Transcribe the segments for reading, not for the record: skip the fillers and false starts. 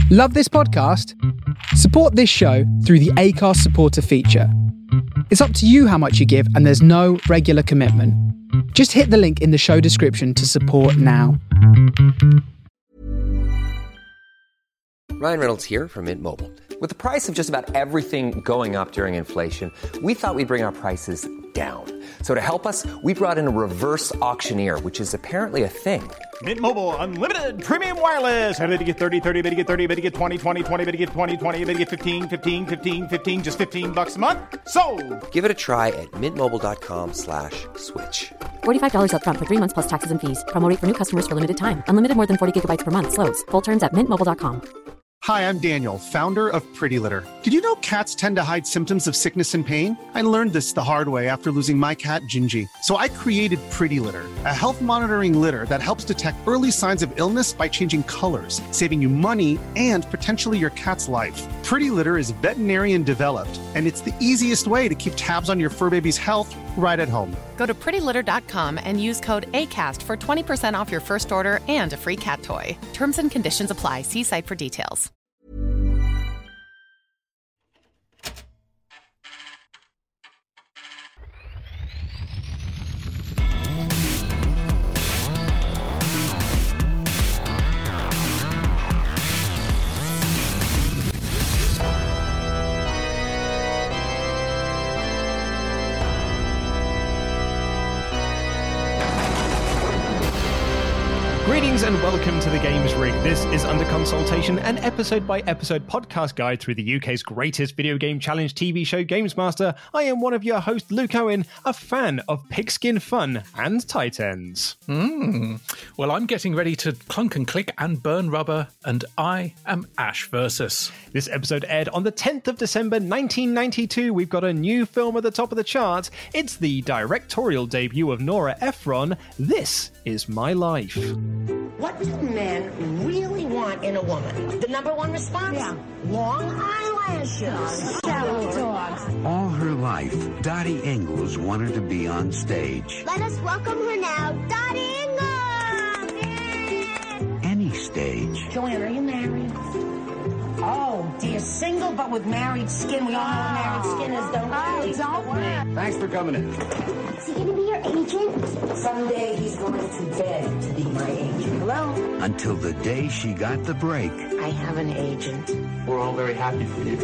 Love this podcast? Support this show through the Acast supporter feature. It's up to you how much you give, and there's no regular commitment. Just hit the link in the show description to support now. Ryan Reynolds here from Mint Mobile. With the price of just about everything going up during inflation, we thought we'd bring our prices down. So to help us, we brought in a reverse auctioneer, which is apparently a thing. Mint Mobile Unlimited Premium Wireless. How to get 30, 30, bit to get 30, bit to get 20, 20, 20, bit to get 20, 20, bit to get 15, 15, 15, 15, just $15 a month? Sold! Give it a try at mintmobile.com/switch. $45 up front for 3 months plus taxes and fees. Promo rate for new customers for limited time. Unlimited more than 40 gigabytes per month. Slows full terms at mintmobile.com. Hi, I'm Daniel, founder of Pretty Litter. Did you know cats tend to hide symptoms of sickness and pain? I learned this the hard way after losing my cat, Gingy. So I created Pretty Litter, a health monitoring litter that helps detect early signs of illness by changing colors, saving you money and potentially your cat's life. Pretty Litter is veterinarian developed, and it's the easiest way to keep tabs on your fur baby's health right at home. Go to prettylitter.com and use code ACAST for 20% off your first order and a free cat toy. Terms and conditions apply. See site for details. Greetings and welcome to The Games Rig. This is Under Consultation, an episode-by-episode podcast guide through the UK's greatest video game challenge TV show, Games Master. I am one of your hosts, Luke Owen, a fan of pigskin fun and tight ends. Well, I'm getting ready to clunk and click and burn rubber, and I am Ash Versus. This episode aired on the 10th of December 1992. We've got a new film at the top of the chart. It's the directorial debut of Nora Ephron. This is My Life. What do men really want in a woman? The number one response? Yeah. Long eyelashes. Shallow dogs. All her life, Dottie Ingalls wanted to be on stage. Let us welcome her now, Dottie Ingalls! Any stage. Joanne, are you married? Oh, dear, single but with married skin. We all know what married skin is, don't we? Don't. Thanks for coming in. Is he gonna be your agent? Someday he's going to beg to be my agent. Hello? Until the day she got the break. I have an agent. We're all very happy for you.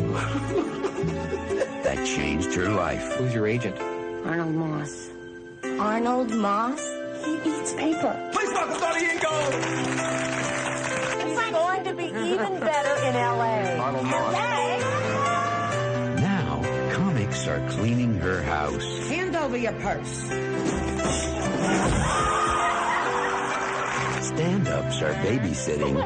That changed her life. Who's your agent? Arnold Moss. Arnold Moss? He eats paper. Please welcome Dottie Ingalls! It's going to be even better in L.A. Arnold Moss. Now, comics are cleaning her house. Hand over your purse. Stand-ups are babysitting.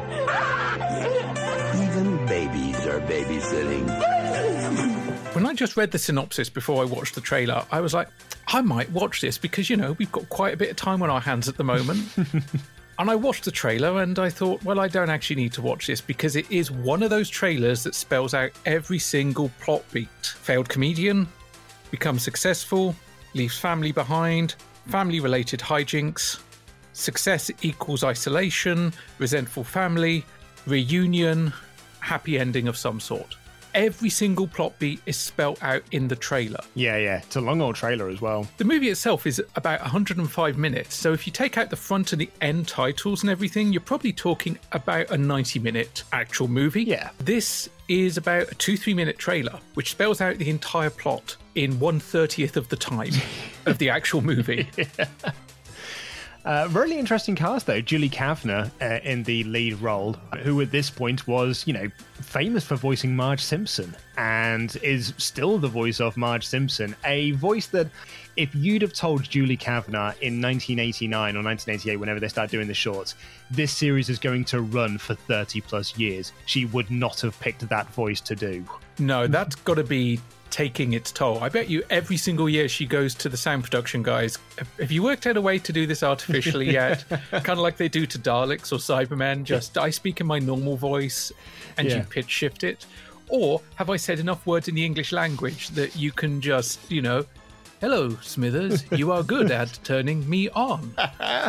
Even babies are babysitting. When I just read the synopsis before I watched the trailer, I was like, I might watch this because, you know, we've got quite a bit of time on our hands at the moment. And I watched the trailer and I thought, well, I don't actually need to watch this because it is one of those trailers that spells out every single plot beat. Failed comedian, becomes successful, leaves family behind, family-related hijinks, success equals isolation, resentful family, reunion, happy ending of some sort. Every single plot beat is spelt out in the trailer. Yeah, it's a long old trailer as well. The movie itself is about 105 minutes, so if you take out the front and the end titles and everything, you're probably talking about a 90-minute actual movie. Yeah. This is about a 2-3 minute trailer, which spells out the entire plot in 1/30th of the time of the actual movie. Yeah. Really interesting cast, though. Julie Kavner in the lead role, who at this point was, you know, famous for voicing Marge Simpson and is still the voice of Marge Simpson. A voice that, if you'd have told Julie Kavner in 1989 or 1988, whenever they started doing the shorts, this series is going to run for 30 plus years, she would not have picked that voice to do. No, that's got to be taking its toll. I bet you every single year she goes to the sound production guys, have you worked out a way to do this artificially yet? Kind of like they do to Daleks or Cybermen, just I speak in my normal voice and you pitch shift it? Or have I said enough words in the English language that you can just, you know, hello, Smithers, you are good at turning me on.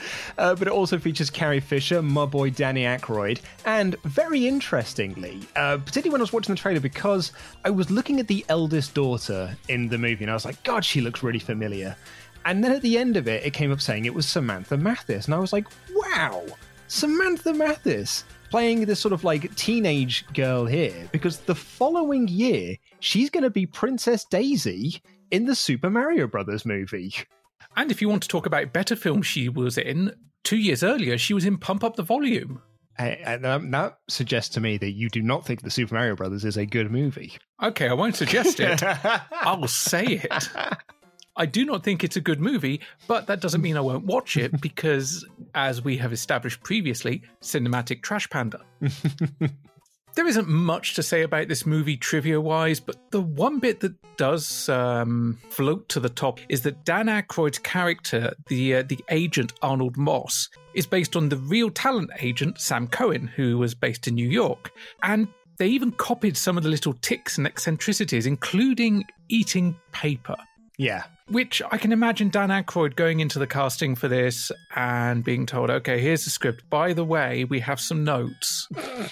But it also features Carrie Fisher, my boy Danny Aykroyd, and very interestingly, particularly when I was watching the trailer, because I was looking at the eldest daughter in the movie and I was like, God, she looks really familiar. And then at the end of it, it came up saying it was Samantha Mathis. And I was like, wow, Samantha Mathis playing this sort of like teenage girl here, because the following year, she's going to be Princess Daisy in the Super Mario Brothers movie. And if you want to talk about better films she was in, 2 years earlier, she was in Pump Up the Volume. And that suggests to me that you do not think the Super Mario Brothers is a good movie. Okay, I won't suggest it. I'll say it. I do not think it's a good movie, but that doesn't mean I won't watch it because, as we have established previously, cinematic trash panda. There isn't much to say about this movie trivia-wise, but the one bit that does float to the top is that Dan Aykroyd's character, the agent Arnold Moss, is based on the real talent agent Sam Cohen, who was based in New York. And they even copied some of the little tics and eccentricities, including eating paper. Yeah. Which I can imagine Dan Aykroyd going into the casting for this and being told, okay, here's the script. By the way, we have some notes.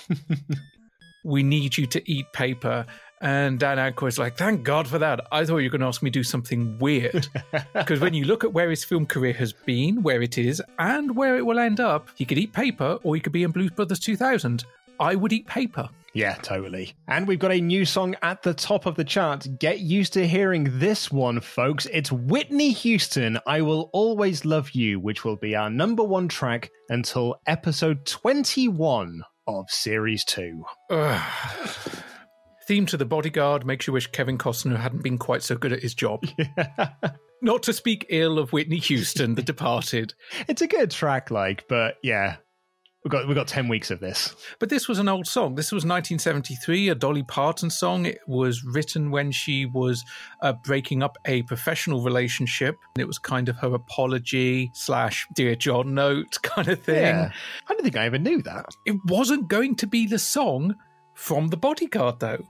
We need you to eat paper. And Dan Aykroyd's like, thank God for that. I thought you were going to ask me to do something weird. Because when you look at where his film career has been, where it is, and where it will end up, he could eat paper or he could be in Blues Brothers 2000. I would eat paper. Yeah, totally. And we've got a new song at the top of the chart. Get used to hearing this one, folks. It's Whitney Houston, I Will Always Love You, which will be our number one track until episode 21 of Series 2. Theme to The Bodyguard makes you wish Kevin Costner hadn't been quite so good at his job. Yeah. Not to speak ill of Whitney Houston, The Departed. It's a good track, but yeah. We've got 10 weeks of this. But this was an old song. This was 1973, a Dolly Parton song. It was written when she was breaking up a professional relationship. It was kind of her apology / Dear John note kind of thing. Yeah. I don't think I ever knew that. It wasn't going to be the song from The Bodyguard, though.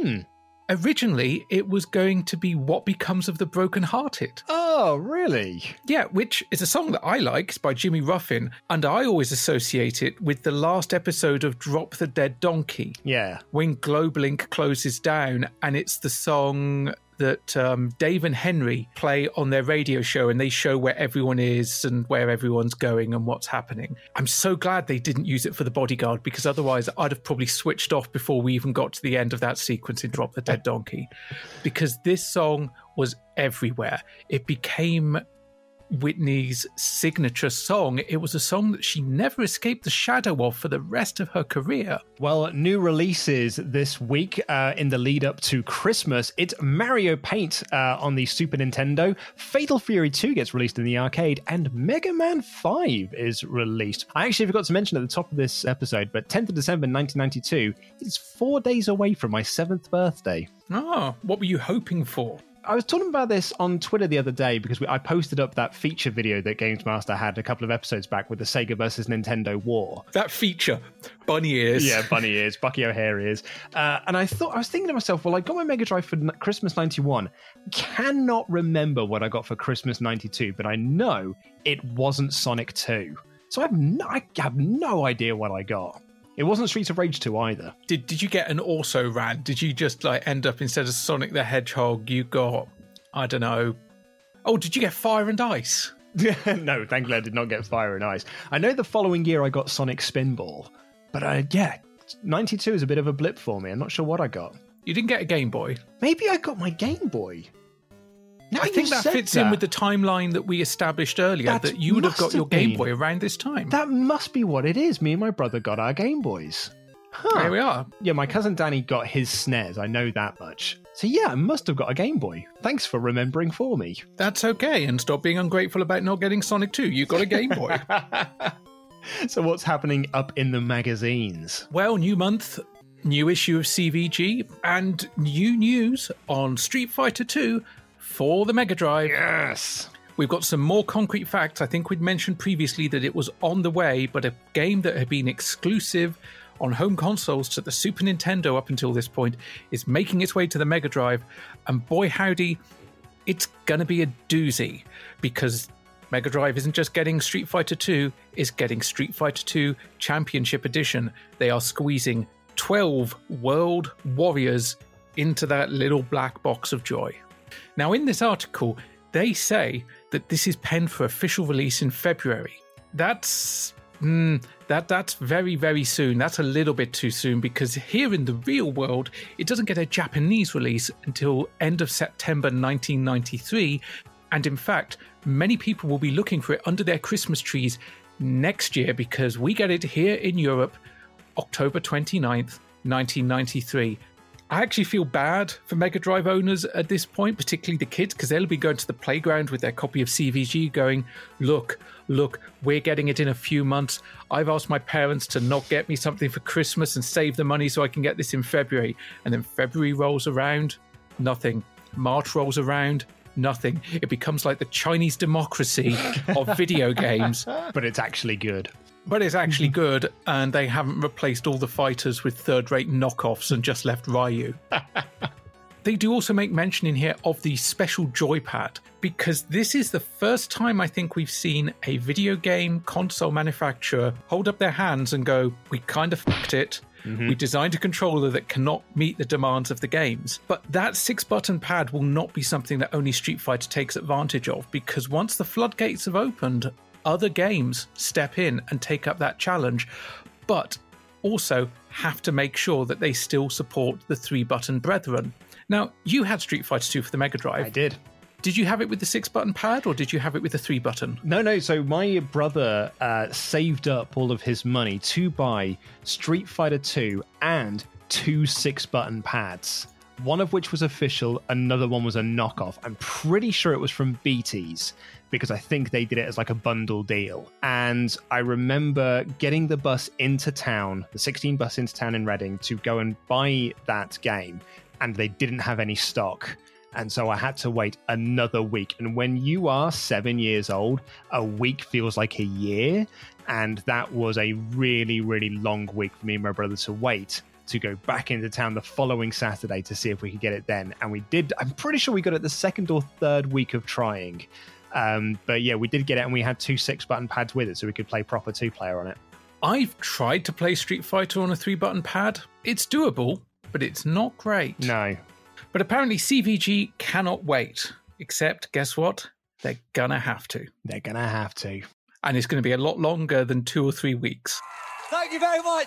Originally, it was going to be What Becomes of the Broken-Hearted. Oh, really? Yeah, which is a song that I like. It's by Jimmy Ruffin, and I always associate it with the last episode of Drop the Dead Donkey. Yeah. When Globalink closes down, and it's the song that Dave and Henry play on their radio show, and they show where everyone is and where everyone's going and what's happening. I'm so glad they didn't use it for The Bodyguard, because otherwise I'd have probably switched off before we even got to the end of that sequence in Drop the Dead Donkey, because this song was everywhere. It became Whitney's signature song. It was a song that she never escaped the shadow of for the rest of her career. Well, new releases this week in the lead up to Christmas. It's Mario Paint on the Super Nintendo. Fatal Fury 2 gets released in the arcade, and Mega Man 5 is released. I actually forgot to mention at the top of this episode, but 10th of December 1992 is 4 days away from my 7th birthday. Oh, what were you hoping for? I was talking about this on Twitter the other day because I posted up that feature video that Games Master had a couple of episodes back with the Sega versus Nintendo war. That feature, bunny ears. Yeah, bunny ears, Bucky O'Hare ears. And I was thinking to myself, well, I got my Mega Drive for Christmas 91. Cannot remember what I got for Christmas 92, but I know it wasn't Sonic 2. So I have no idea what I got. It wasn't Streets of Rage 2 either. Did you get an also ran? Did you just end up, instead of Sonic the Hedgehog, you got, I don't know. Oh, did you get Fire and Ice? No, thankfully I did not get Fire and Ice. I know the following year I got Sonic Spinball. But yeah, 92 is a bit of a blip for me. I'm not sure what I got. You didn't get a Game Boy? Maybe I got my Game Boy. I think that fits in with the timeline that we established earlier, that you would have got your Game Boy around this time. That must be what it is. Me and my brother got our Game Boys. Huh. There we are. Yeah, my cousin Danny got his SNES. I know that much. So yeah, I must have got a Game Boy. Thanks for remembering for me. That's okay, and stop being ungrateful about not getting Sonic 2. You got a Game Boy. So what's happening up in the magazines? Well, new month, new issue of CVG, and new news on Street Fighter 2 for the Mega Drive. Yes! We've got some more concrete facts. I think we'd mentioned previously that it was on the way, but a game that had been exclusive on home consoles to the Super Nintendo up until this point is making its way to the Mega Drive. And boy howdy, it's going to be a doozy, because Mega Drive isn't just getting Street Fighter 2, it's getting Street Fighter 2 Championship Edition. They are squeezing 12 World Warriors into that little black box of joy. Now, in this article, they say that this is penned for official release in February. That's very, very soon. That's a little bit too soon, because here in the real world, it doesn't get a Japanese release until end of September 1993. And in fact, many people will be looking for it under their Christmas trees next year, because we get it here in Europe, October 29th, 1993. I actually feel bad for Mega Drive owners at this point, particularly the kids, because they'll be going to the playground with their copy of CVG going, look, we're getting it in a few months. I've asked my parents to not get me something for Christmas and save the money so I can get this in February. And then February rolls around, nothing. March rolls around, nothing. It becomes like the Chinese democracy of video games. But it's actually good. But it's actually good, and they haven't replaced all the fighters with third-rate knockoffs and just left Ryu. They do also make mention in here of the special joypad, because this is the first time I think we've seen a video game console manufacturer hold up their hands and go, we kind of f***ed it. Mm-hmm. We designed a controller that cannot meet the demands of the games. But that 6-button pad will not be something that only Street Fighter takes advantage of, because once the floodgates have opened, other games step in and take up that challenge, but also have to make sure that they still support the 3-button brethren. Now, you had Street Fighter 2 for the Mega Drive. I did. Did you have it with the 6-button pad, or did you have it with the 3-button? No. So my brother saved up all of his money to buy Street Fighter 2 and 2 6-button pads. One of which was official, another one was a knockoff. I'm pretty sure it was from BT's, because I think they did it as like a bundle deal. And I remember getting the bus into town, the 16 bus into town in Reading, to go and buy that game, and they didn't have any stock. And so I had to wait another week. And when you are 7 years old, a week feels like a year. And that was a really, really long week for me and my brother to wait to go back into town the following Saturday to see if we could get it then. And we did. I'm pretty sure we got it the second or third week of trying. But yeah, we did get it, and we had 2 6-button pads with it, so we could play proper 2-player on it. I've tried to play Street Fighter on a 3-button pad. It's doable, but it's not great. No. But apparently CVG cannot wait. Except, guess what? They're gonna have to. They're gonna have to. And it's going to be a lot longer than 2 or 3 weeks. Thank you very much.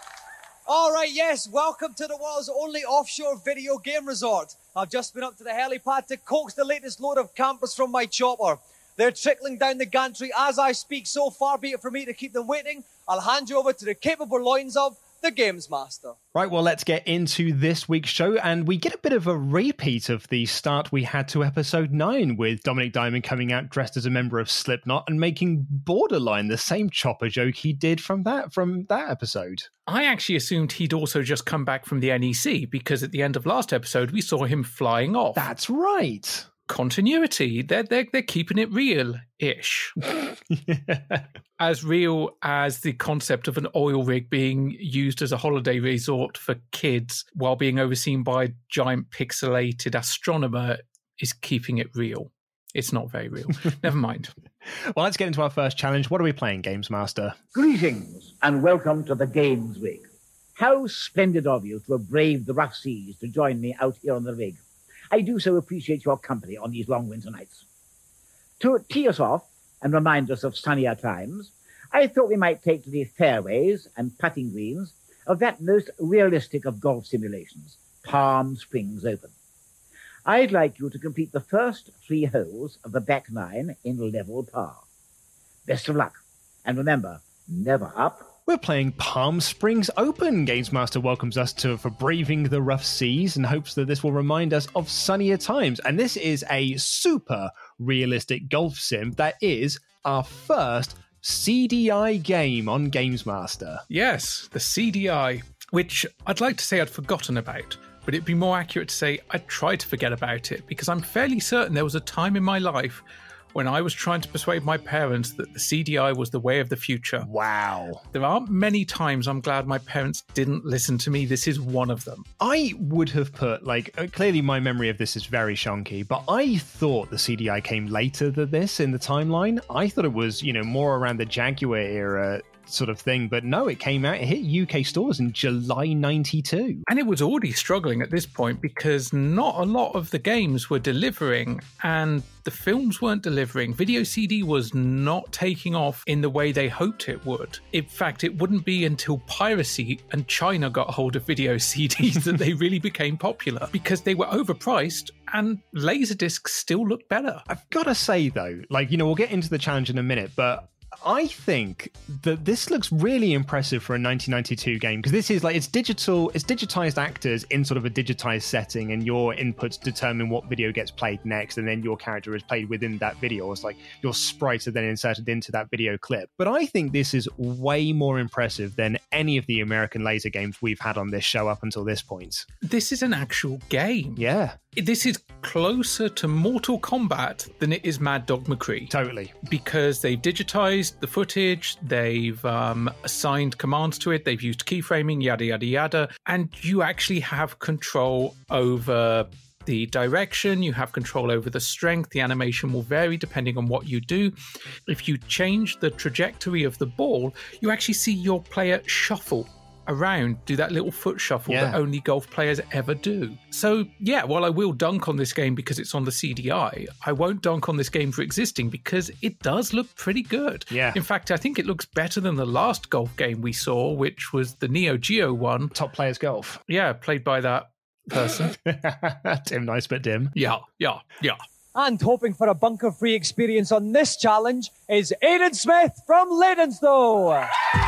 All right, yes, welcome to the world's only offshore video game resort. I've just been up to the helipad to coax the latest load of campers from my chopper. They're trickling down the gantry as I speak, so far be it for me to keep them waiting. I'll hand you over to the capable loins of the Games Master. Right, well, let's get into this week's show, and we get a bit of a repeat of the start we had to episode 9, with Dominic Diamond coming out dressed as a member of Slipknot and making borderline the same chopper joke he did from that episode. I actually assumed he'd also just come back from the NEC, because at the end of last episode we saw him flying off. That's right. Continuity. They're keeping it real-ish. Yeah. As real as the concept of an oil rig being used as a holiday resort for kids while being overseen by a giant pixelated astronomer is keeping it real. It's not very real. Never mind. Well, let's get into our first challenge. What are we playing, Games Master? Greetings and welcome to the Games Week. How splendid of you to have braved the rough seas to join me out here on the rig. I do so appreciate your company on these long winter nights. To tee us off and remind us of sunnier times, I thought we might take to the fairways and putting greens of that most realistic of golf simulations, Palm Springs Open. I'd like you to complete the first 3 holes of the back 9 in level par. Best of luck, and remember, never up. We're playing Palm Springs Open. Games Master welcomes us for braving the rough seas and hopes that this will remind us of sunnier times. And this is a super realistic golf sim that is our first CDI game on Games Master. Yes, the CDI, which I'd like to say I'd forgotten about, but it'd be more accurate to say I tried to forget about it, because I'm fairly certain there was a time in my life when I was trying to persuade my parents that the CDI was the way of the future. Wow. There aren't many times I'm glad my parents didn't listen to me. This is one of them. I would have put, clearly my memory of this is very shonky, but I thought the CDI came later than this in the timeline. I thought it was, more around the Jaguar era sort of thing, but no, it came out, it hit UK stores in July 92. And it was already struggling at this point because not a lot of the games were delivering and the films weren't delivering. Video CD was not taking off in the way they hoped it would. In fact, it wouldn't be until piracy and China got hold of video CDs that they really became popular because they were overpriced and Laserdiscs still looked better. I've got to say though, we'll get into the challenge in a minute, but I think that this looks really impressive for a 1992 game because this is it's digitized actors in sort of a digitized setting, and your inputs determine what video gets played next, and then your character is played within that video. It's like your sprites are then inserted into that video clip. But I think this is way more impressive than any of the American laser games we've had on this show up until this point. This is an actual game. Yeah. This is closer to Mortal Kombat than it is Mad Dog McCree. Totally. Because they've digitized the footage, they've assigned commands to it, they've used keyframing, yada, yada, yada, and you actually have control over the direction, you have control over the strength. The animation will vary depending on what you do. If you change the trajectory of the ball, you actually see your player shuffle around, do that little foot shuffle that only golf players ever do. So yeah, while I will dunk on this game because it's on the CDI, I won't dunk on this game for existing because it does look pretty good. Yeah. In fact, I think it looks better than the last golf game we saw, which was the Neo Geo one. Top Players Golf. Yeah, played by that person. Tim Nice but dim. Yeah. And hoping for a bunker-free experience on this challenge is Aidan Smith from Leydenstow.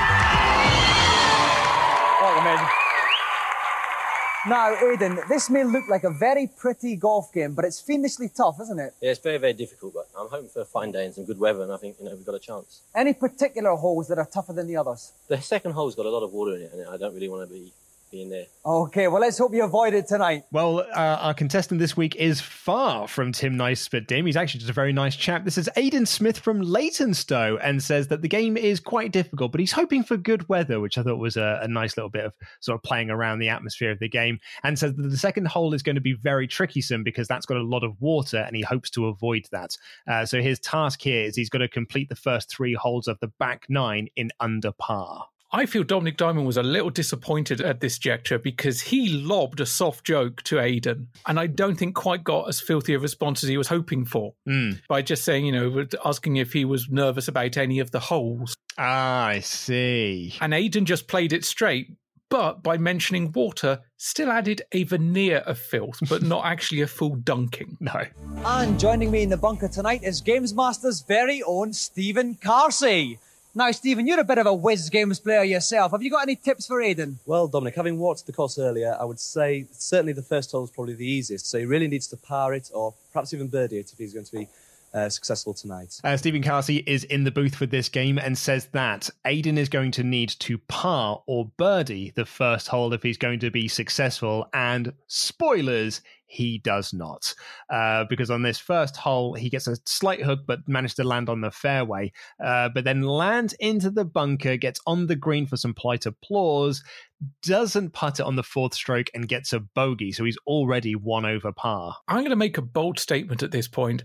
Now, Aidan, this may look like a very pretty golf game, but it's fiendishly tough, isn't it? Yeah, it's very, very difficult, but I'm hoping for a fine day and some good weather, and I think, we've got a chance. Any particular holes that are tougher than the others? The second hole's got a lot of water in it, and I don't really want to be in there. Okay, well, let's hope you avoid it tonight. Well, our contestant this week is far from Tim Nice but dim. He's actually just a very nice chap. This is Aidan Smith from Leytonstow, and says that the game is quite difficult, but he's hoping for good weather, which I thought was a nice little bit of sort of playing around the atmosphere of the game, and says that the second hole is going to be very tricky-some because that's got a lot of water, and he hopes to avoid that. So his task here is he's got to complete the first 3 holes of the back 9 in under par. I feel Dominic Diamond was a little disappointed at this gesture because he lobbed a soft joke to Aidan, and I don't think quite got as filthy a response as he was hoping for by just saying, asking if he was nervous about any of the holes. Ah, I see. And Aidan just played it straight, but by mentioning water, still added a veneer of filth, but not actually a full dunking. No. And joining me in the bunker tonight is Games Master's very own Stephen Carsey. Now, Stephen, you're a bit of a whiz games player yourself. Have you got any tips for Aidan? Well, Dominic, having watched the course earlier, I would say certainly the first hole is probably the easiest. So he really needs to par it or perhaps even birdie it if he's going to be successful tonight. Stephen Carsey is in the booth for this game and says that Aidan is going to need to par or birdie the first hole if he's going to be successful. And spoilers, he does not. Because on this first hole, he gets a slight hook, but managed to land on the fairway. But then lands into the bunker, gets on the green for some polite applause, doesn't putt it on the 4th stroke and gets a bogey. So he's already 1 over par. I'm going to make a bold statement at this point.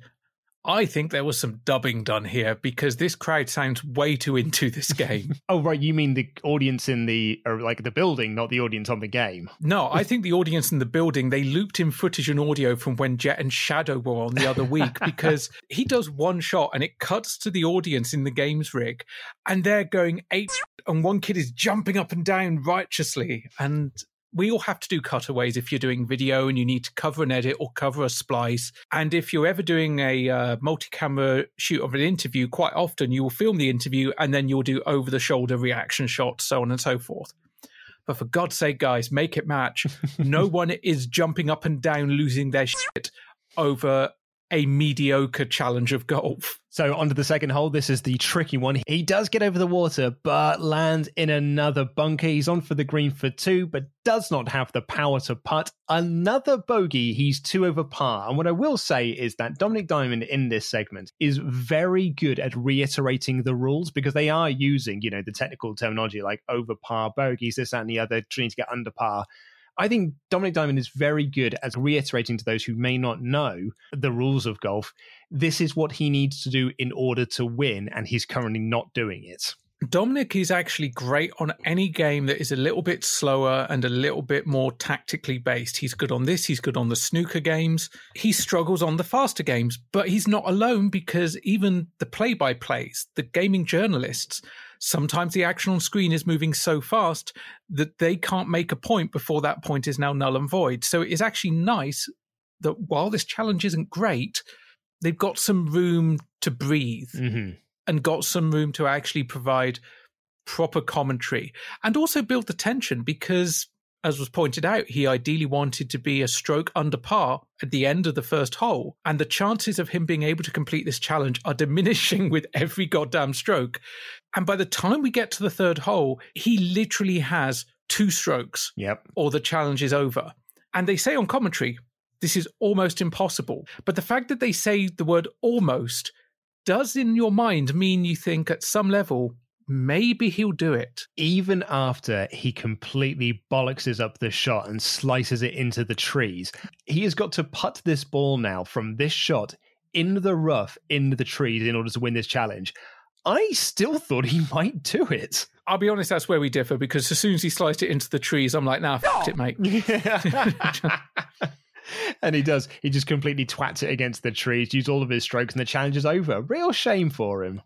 I think there was some dubbing done here because this crowd sounds way too into this game. Oh, right. You mean the audience in the building, not the audience on the game? No, I think the audience in the building, they looped in footage and audio from when Jet and Shadow were on the other week because he does one shot and it cuts to the audience in the games rig and they're going ape and one kid is jumping up and down righteously. And we all have to do cutaways if you're doing video and you need to cover an edit or cover a splice. And if you're ever doing a multi-camera shoot of an interview, quite often you will film the interview and then you'll do over-the-shoulder reaction shots, so on and so forth. But for God's sake, guys, make it match. No one is jumping up and down, losing their shit over a mediocre challenge of golf. So onto the second hole. This is the tricky one. He does get over the water, but lands in another bunker. He's on for the green for 2, but does not have the power to putt. Another bogey. He's 2 over par. And what I will say is that Dominic Diamond in this segment is very good at reiterating the rules, because they are using, the technical terminology like over par, bogeys, this, that, and the other, trying to get under par. I think Dominic Diamond is very good at reiterating to those who may not know the rules of golf. This is what he needs to do in order to win, and he's currently not doing it. Dominic is actually great on any game that is a little bit slower and a little bit more tactically based. He's good on this. He's good on the snooker games. He struggles on the faster games, but he's not alone, because even the play-by-plays, the gaming journalists, sometimes the action on screen is moving so fast that they can't make a point before that point is now null and void. So it is actually nice that while this challenge isn't great, they've got some room to breathe and got some room to actually provide proper commentary and also build the tension, because, as was pointed out, he ideally wanted to be a stroke under par at the end of the first hole. And the chances of him being able to complete this challenge are diminishing with every goddamn stroke. And by the time we get to the third hole, he literally has 2 strokes. Yep. Or the challenge is over. And they say on commentary, this is almost impossible. But the fact that they say the word almost does in your mind mean you think at some level, maybe he'll do it. Even after he completely bollockses up the shot and slices it into the trees, he has got to putt this ball now from this shot in the rough, into the trees, in order to win this challenge. I still thought he might do it. I'll be honest, that's where we differ, because as soon as he sliced it into the trees, I'm like, nah, f*** it, mate. And he does. He just completely twats it against the trees, use all of his strokes, and the challenge is over. Real shame for him.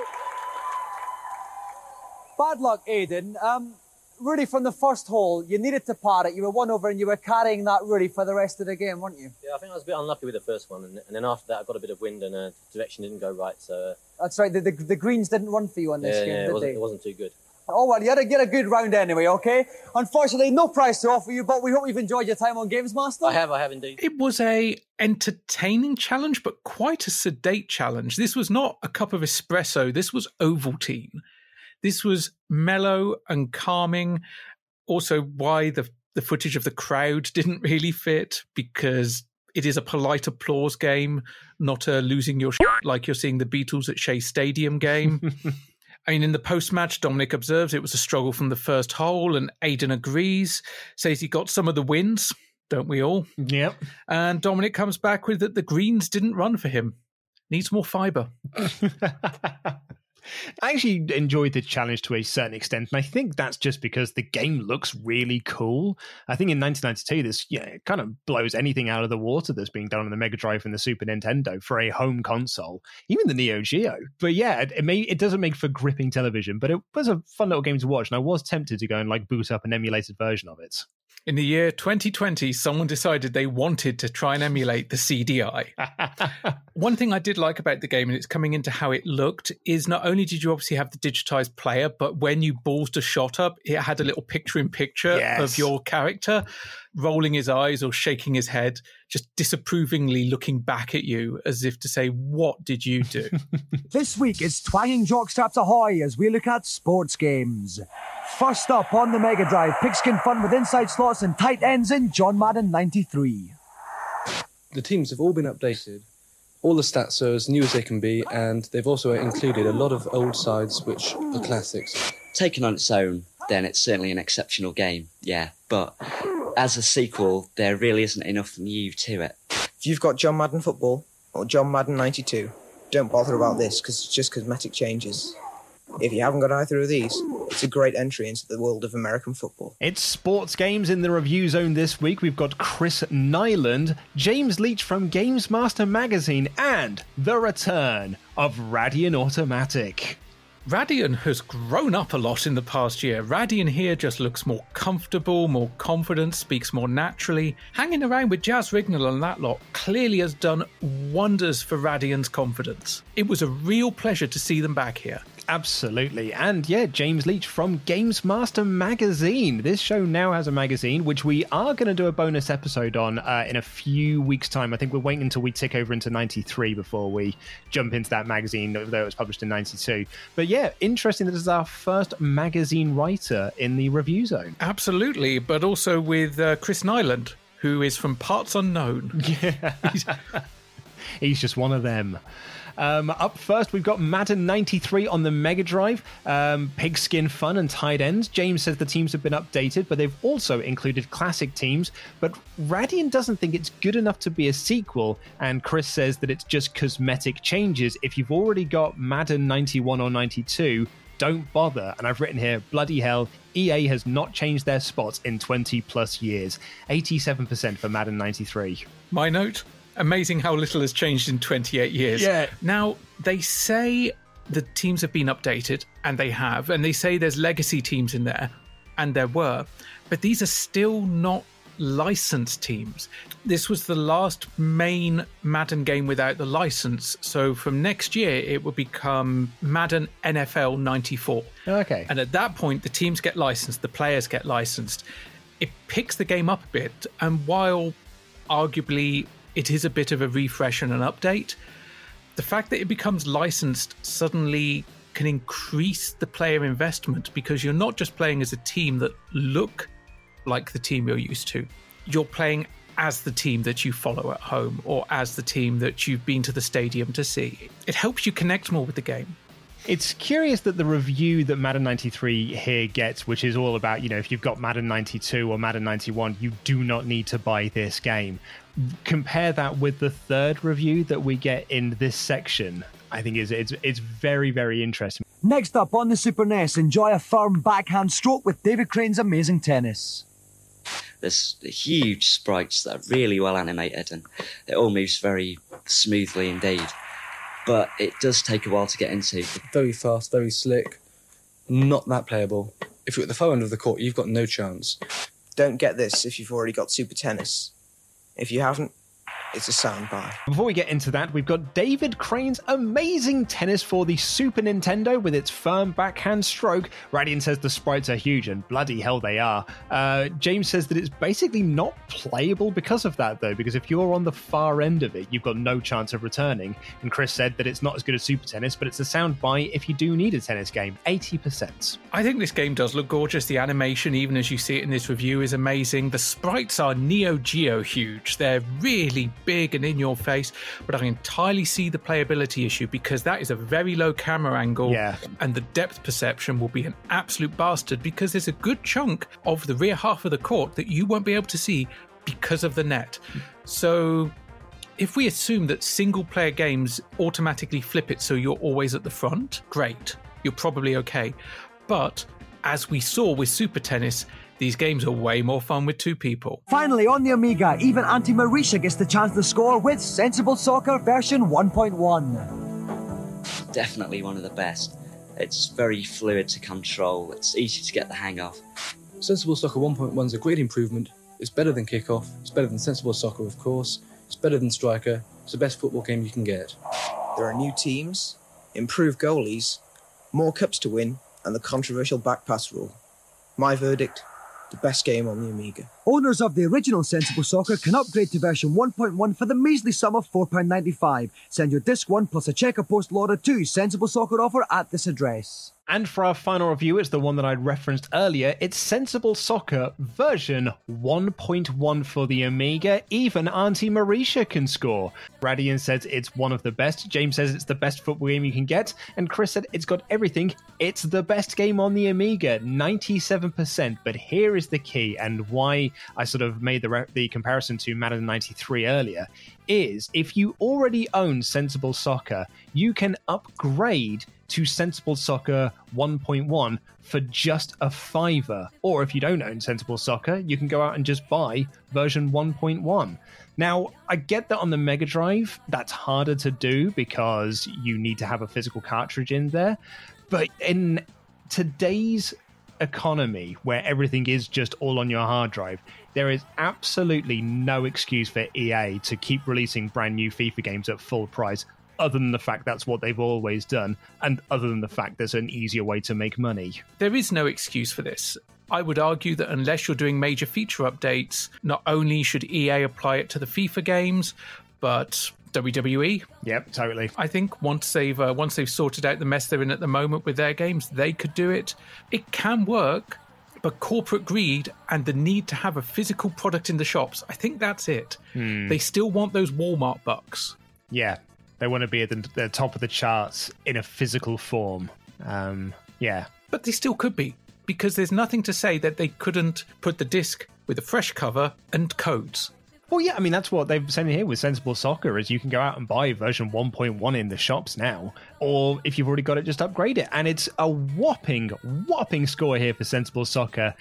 Bad luck, Aidan. Really, from the first hole, you needed to par it. You were 1 over and you were carrying that really for the rest of the game, weren't you? Yeah, I think I was a bit unlucky with the first one. And then after that, I got a bit of wind and direction didn't go right. So That's right. The greens didn't run for you on this game, did they? It wasn't too good. Oh, well, you had to get a good round anyway, okay? Unfortunately, no prize to offer you, but we hope you've enjoyed your time on Games Master. I have indeed. It was a entertaining challenge, but quite a sedate challenge. This was not a cup of espresso. This was Ovaltine. This was mellow and calming. Also, why the footage of the crowd didn't really fit, because it is a polite applause game, not a losing your shit like you're seeing the Beatles at Shea Stadium game. I mean, in the post-match, Dominic observes it was a struggle from the first hole, and Aidan agrees, says he got some of the wins, don't we all? Yep. And Dominic comes back with that the greens didn't run for him. Needs more fibre. I actually enjoyed the challenge to a certain extent, and I think that's just because the game looks really cool. I think in 1992, this it kind of blows anything out of the water that's being done on the Mega Drive and the Super Nintendo for a home console, even the Neo Geo. But yeah, it doesn't make for gripping television, but it was a fun little game to watch, and I was tempted to go and boot up an emulated version of it. In the year 2020, someone decided they wanted to try and emulate the CDI. One thing I did like about the game, and it's coming into how it looked, is not only did you obviously have the digitized player, but when you ballsed a shot up, it had a little picture-in-picture of your character rolling his eyes or shaking his head, just disapprovingly looking back at you as if to say, what did you do? This week it's Twanging Jockstraps Ahoy as we look at sports games. First up on the Mega Drive, pigskin fun with inside slots and tight ends in John Madden 93. The teams have all been updated. All the stats are as new as they can be, and they've also included a lot of old sides which are classics. Taken on its own, then it's certainly an exceptional game, yeah. But as a sequel, there really isn't enough new to it. If you've got John Madden Football or John Madden 92, don't bother about this because it's just cosmetic changes. If you haven't got either of these, it's a great entry into the world of American football. It's sports games in the review zone this week. We've got Chris Nyland, James Leach from Games Master Magazine, and the return of Radian Automatic. Radian has grown up a lot in the past year. Radian here just looks more comfortable, more confident, speaks more naturally. Hanging around with Jazz Rignall and that lot clearly has done wonders for Radian's confidence. It was a real pleasure to see them back here. Absolutely. And yeah, James Leach from Games Master Magazine. This show now has a magazine, which we are going to do a bonus episode on in a few weeks' time. I think we're waiting until we tick over into 93 before we jump into that magazine, though it was published in 92. But yeah, interesting that this is our first magazine writer in the review zone. Absolutely, but also with Chris Nyland, who is from Parts Unknown. Yeah. He's just one of them. Up first, we've got Madden 93 on the Mega Drive. Pigskin Fun and Tight Ends. James says the teams have been updated, but they've also included classic teams. But Radian doesn't think it's good enough to be a sequel, and Chris says that it's just cosmetic changes. If you've already got Madden 91 or 92, don't bother. And I've written here, bloody hell, EA has not changed their spots in 20 plus years. 87% for Madden 93. My note? Amazing how little has changed in 28 years. Yeah. Now, they say the teams have been updated, and they have, and they say there's legacy teams in there, and there were, but these are still not licensed teams. This was the last main Madden game without the license, so from next year it will become Madden NFL 94. Okay. And at that point, the teams get licensed, the players get licensed. It picks the game up a bit, and while arguably it is a bit of a refresh and an update, the fact that it becomes licensed suddenly can increase the player investment, because you're not just playing as a team that look like the team you're used to. You're playing as the team that you follow at home, or as the team that you've been to the stadium to see. It helps you connect more with the game. It's curious that the review that Madden 93 here gets, which is all about, if you've got Madden 92 or Madden 91, you do not need to buy this game. Compare that with the third review that we get in this section. I think it's very, very interesting. Next up on the Super NES, enjoy a firm backhand stroke with David Crane's amazing tennis. There's huge sprites that are really well animated, and it all moves very smoothly indeed. But it does take a while to get into. Very fast, very slick, not that playable. If you're at the far end of the court, you've got no chance. Don't get this if you've already got Super Tennis. If you haven't, it's a sound buy. Before we get into that, we've got David Crane's amazing tennis for the Super Nintendo with its firm backhand stroke. Radian says the sprites are huge, and bloody hell they are. James says that it's basically not playable because of that, though, because if you're on the far end of it, you've got no chance of returning. And Chris said that it's not as good as Super Tennis, but it's a sound buy if you do need a tennis game. 80%. I think this game does look gorgeous. The animation, even as you see it in this review, is amazing. The sprites are Neo Geo huge. They're really big and in your face, but I entirely see the playability issue, because that is a very low camera angle, and the depth perception will be an absolute bastard, because there's a good chunk of the rear half of the court that you won't be able to see because of the net. So if we assume that single player games automatically flip it so you're always at the front, great, you're probably okay. But as we saw with Super Tennis, these games are way more fun with two people. Finally, on the Amiga, even Auntie Marisha gets the chance to score with Sensible Soccer version 1.1. Definitely one of the best. It's very fluid to control. It's easy to get the hang of. Sensible Soccer 1.1 is a great improvement. It's better than Kickoff. It's better than Sensible Soccer, of course. It's better than Striker. It's the best football game you can get. There are new teams, improved goalies, more cups to win, and the controversial back pass rule. My verdict: the best game on the Amiga. Owners of the original Sensible Soccer can upgrade to version 1.1 for the measly sum of £4.95. Send your disc 1 plus a checker postal order to Sensible Soccer offer at this address. And for our final review, it's the one that I'd referenced earlier. It's Sensible Soccer version 1.1 for the Amiga. Even Auntie Marisha can score. Radian says it's one of the best. James says it's the best football game you can get. And Chris said it's got everything. It's the best game on the Amiga, 97%. But here is the key, and why I sort of made the comparison to Madden 93 earlier, is if you already own Sensible Soccer, you can upgrade to Sensible Soccer 1.1 for just a $5. Or if you don't own Sensible Soccer, you can go out and just buy version 1.1. Now, I get that on the Mega Drive, that's harder to do because you need to have a physical cartridge in there. But in today's economy, where everything is just all on your hard drive, there is absolutely no excuse for EA to keep releasing brand new FIFA games at full price other than the fact that's what they've always done, and other than the fact there's an easier way to make money. There is no excuse for this. I would argue that unless you're doing major feature updates, not only should EA apply it to the FIFA games, but WWE. Yep, totally. I think once they've sorted out the mess they're in at the moment with their games, they could do it. It can work, but corporate greed and the need to have a physical product in the shops, I think that's it. They still want those Walmart bucks. Yeah, they want to be at the top of the charts in a physical form. Yeah. But they still could be, because there's nothing to say that they couldn't put the disc with a fresh cover and codes. Well, yeah, I mean, that's what they've said here with Sensible Soccer, is you can go out and buy version 1.1 in the shops now, or if you've already got it, just upgrade it. And it's a whopping score here for Sensible Soccer,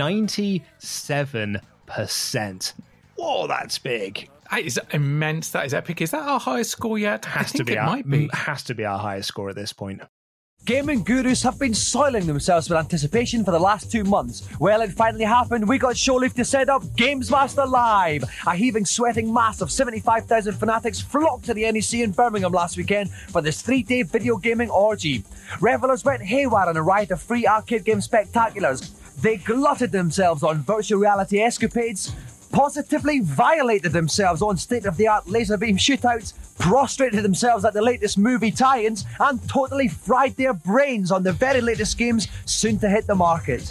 97%. Whoa, that's big. That is immense. That is epic. Is that our highest score yet? Has to be our highest score at this point. Gaming gurus have been soiling themselves with anticipation for the last 2 months. Well, it finally happened. We got Showleaf to set up Games Master Live. A heaving, sweating mass of 75,000 fanatics flocked to the NEC in Birmingham last weekend for this 3-day video gaming orgy. Revelers went haywire on a riot of free arcade game spectaculars. They glutted themselves on virtual reality escapades, positively violated themselves on state-of-the-art laser beam shootouts, prostrated themselves at the latest movie tie-ins, and totally fried their brains on the very latest games soon to hit the market.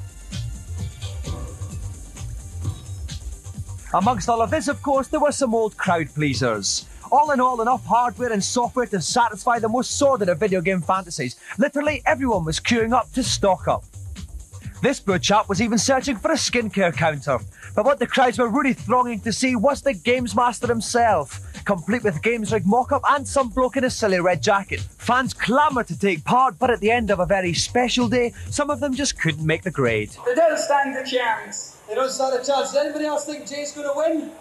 Amongst all of this, of course, there were some old crowd pleasers. All in all, enough hardware and software to satisfy the most sordid of video game fantasies. Literally everyone was queuing up to stock up. This poor chap was even searching for a skincare counter. But what the crowds were really thronging to see was the Games Master himself, complete with Games Rig mock-up and some bloke in a silly red jacket. Fans clamoured to take part, but at the end of a very special day, some of them just couldn't make the grade. They don't stand a chance. They don't stand a chance. Does anybody else think Jay's going to win?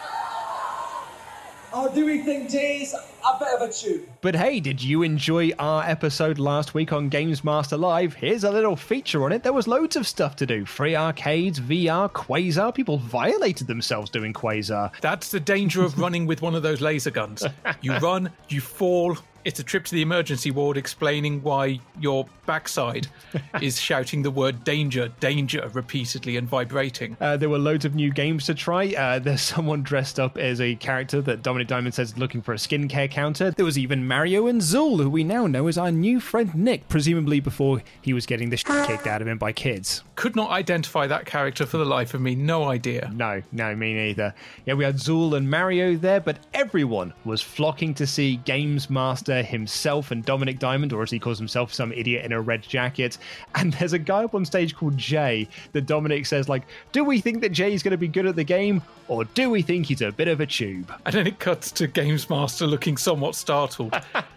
Or do we think Jay's a bit of a tube? But hey, did you enjoy our episode last week on Games Master Live? Here's a little feature on it. There was loads of stuff to do. Free arcades, VR, Quasar. People violated themselves doing Quasar. That's the danger of running with one of those laser guns. You run, you fall. It's a trip to the emergency ward explaining why your backside is shouting the word danger, danger repeatedly and vibrating. There were loads of new games to try. There's someone dressed up as a character that Dominic Diamond says is looking for a skincare counter. There was even Mario and Zool, who we now know as our new friend Nick, presumably before he was getting the shit kicked out of him by kids. Could not identify that character for the life of me. No idea. No, me neither. Yeah, we had Zool and Mario there, but everyone was flocking to see Games Master himself and Dominic Diamond, or as he calls himself, some idiot in a red jacket. And there's a guy up on stage called Jay that Dominic says, like, do we think that Jay's going to be good at the game, or do we think he's a bit of a tube? And then it cuts to Games Master looking somewhat startled.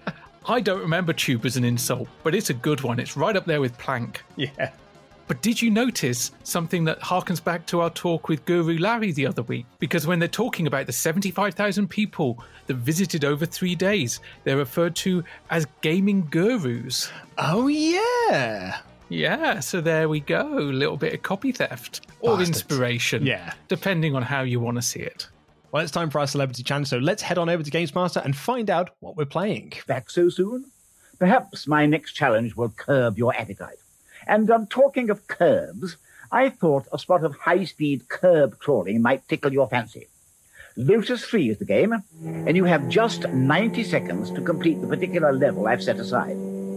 I don't remember tube as an insult, but it's a good one. It's right up there with plank. Yeah. But did you notice something that harkens back to our talk with Guru Larry the other week? Because when they're talking about the 75,000 people that visited over 3 days, they're referred to as gaming gurus. Oh, yeah. Yeah, so there we go. A little bit of copy theft. Or inspiration. Yeah. Depending on how you want to see it. Well, it's time for our Celebrity Challenge, so let's head on over to Games Master and find out what we're playing. Back so soon? Perhaps my next challenge will curb your appetite. And talking of curbs, I thought a spot of high-speed curb crawling might tickle your fancy. Lotus 3 is the game, and you have just 90 seconds to complete the particular level I've set aside.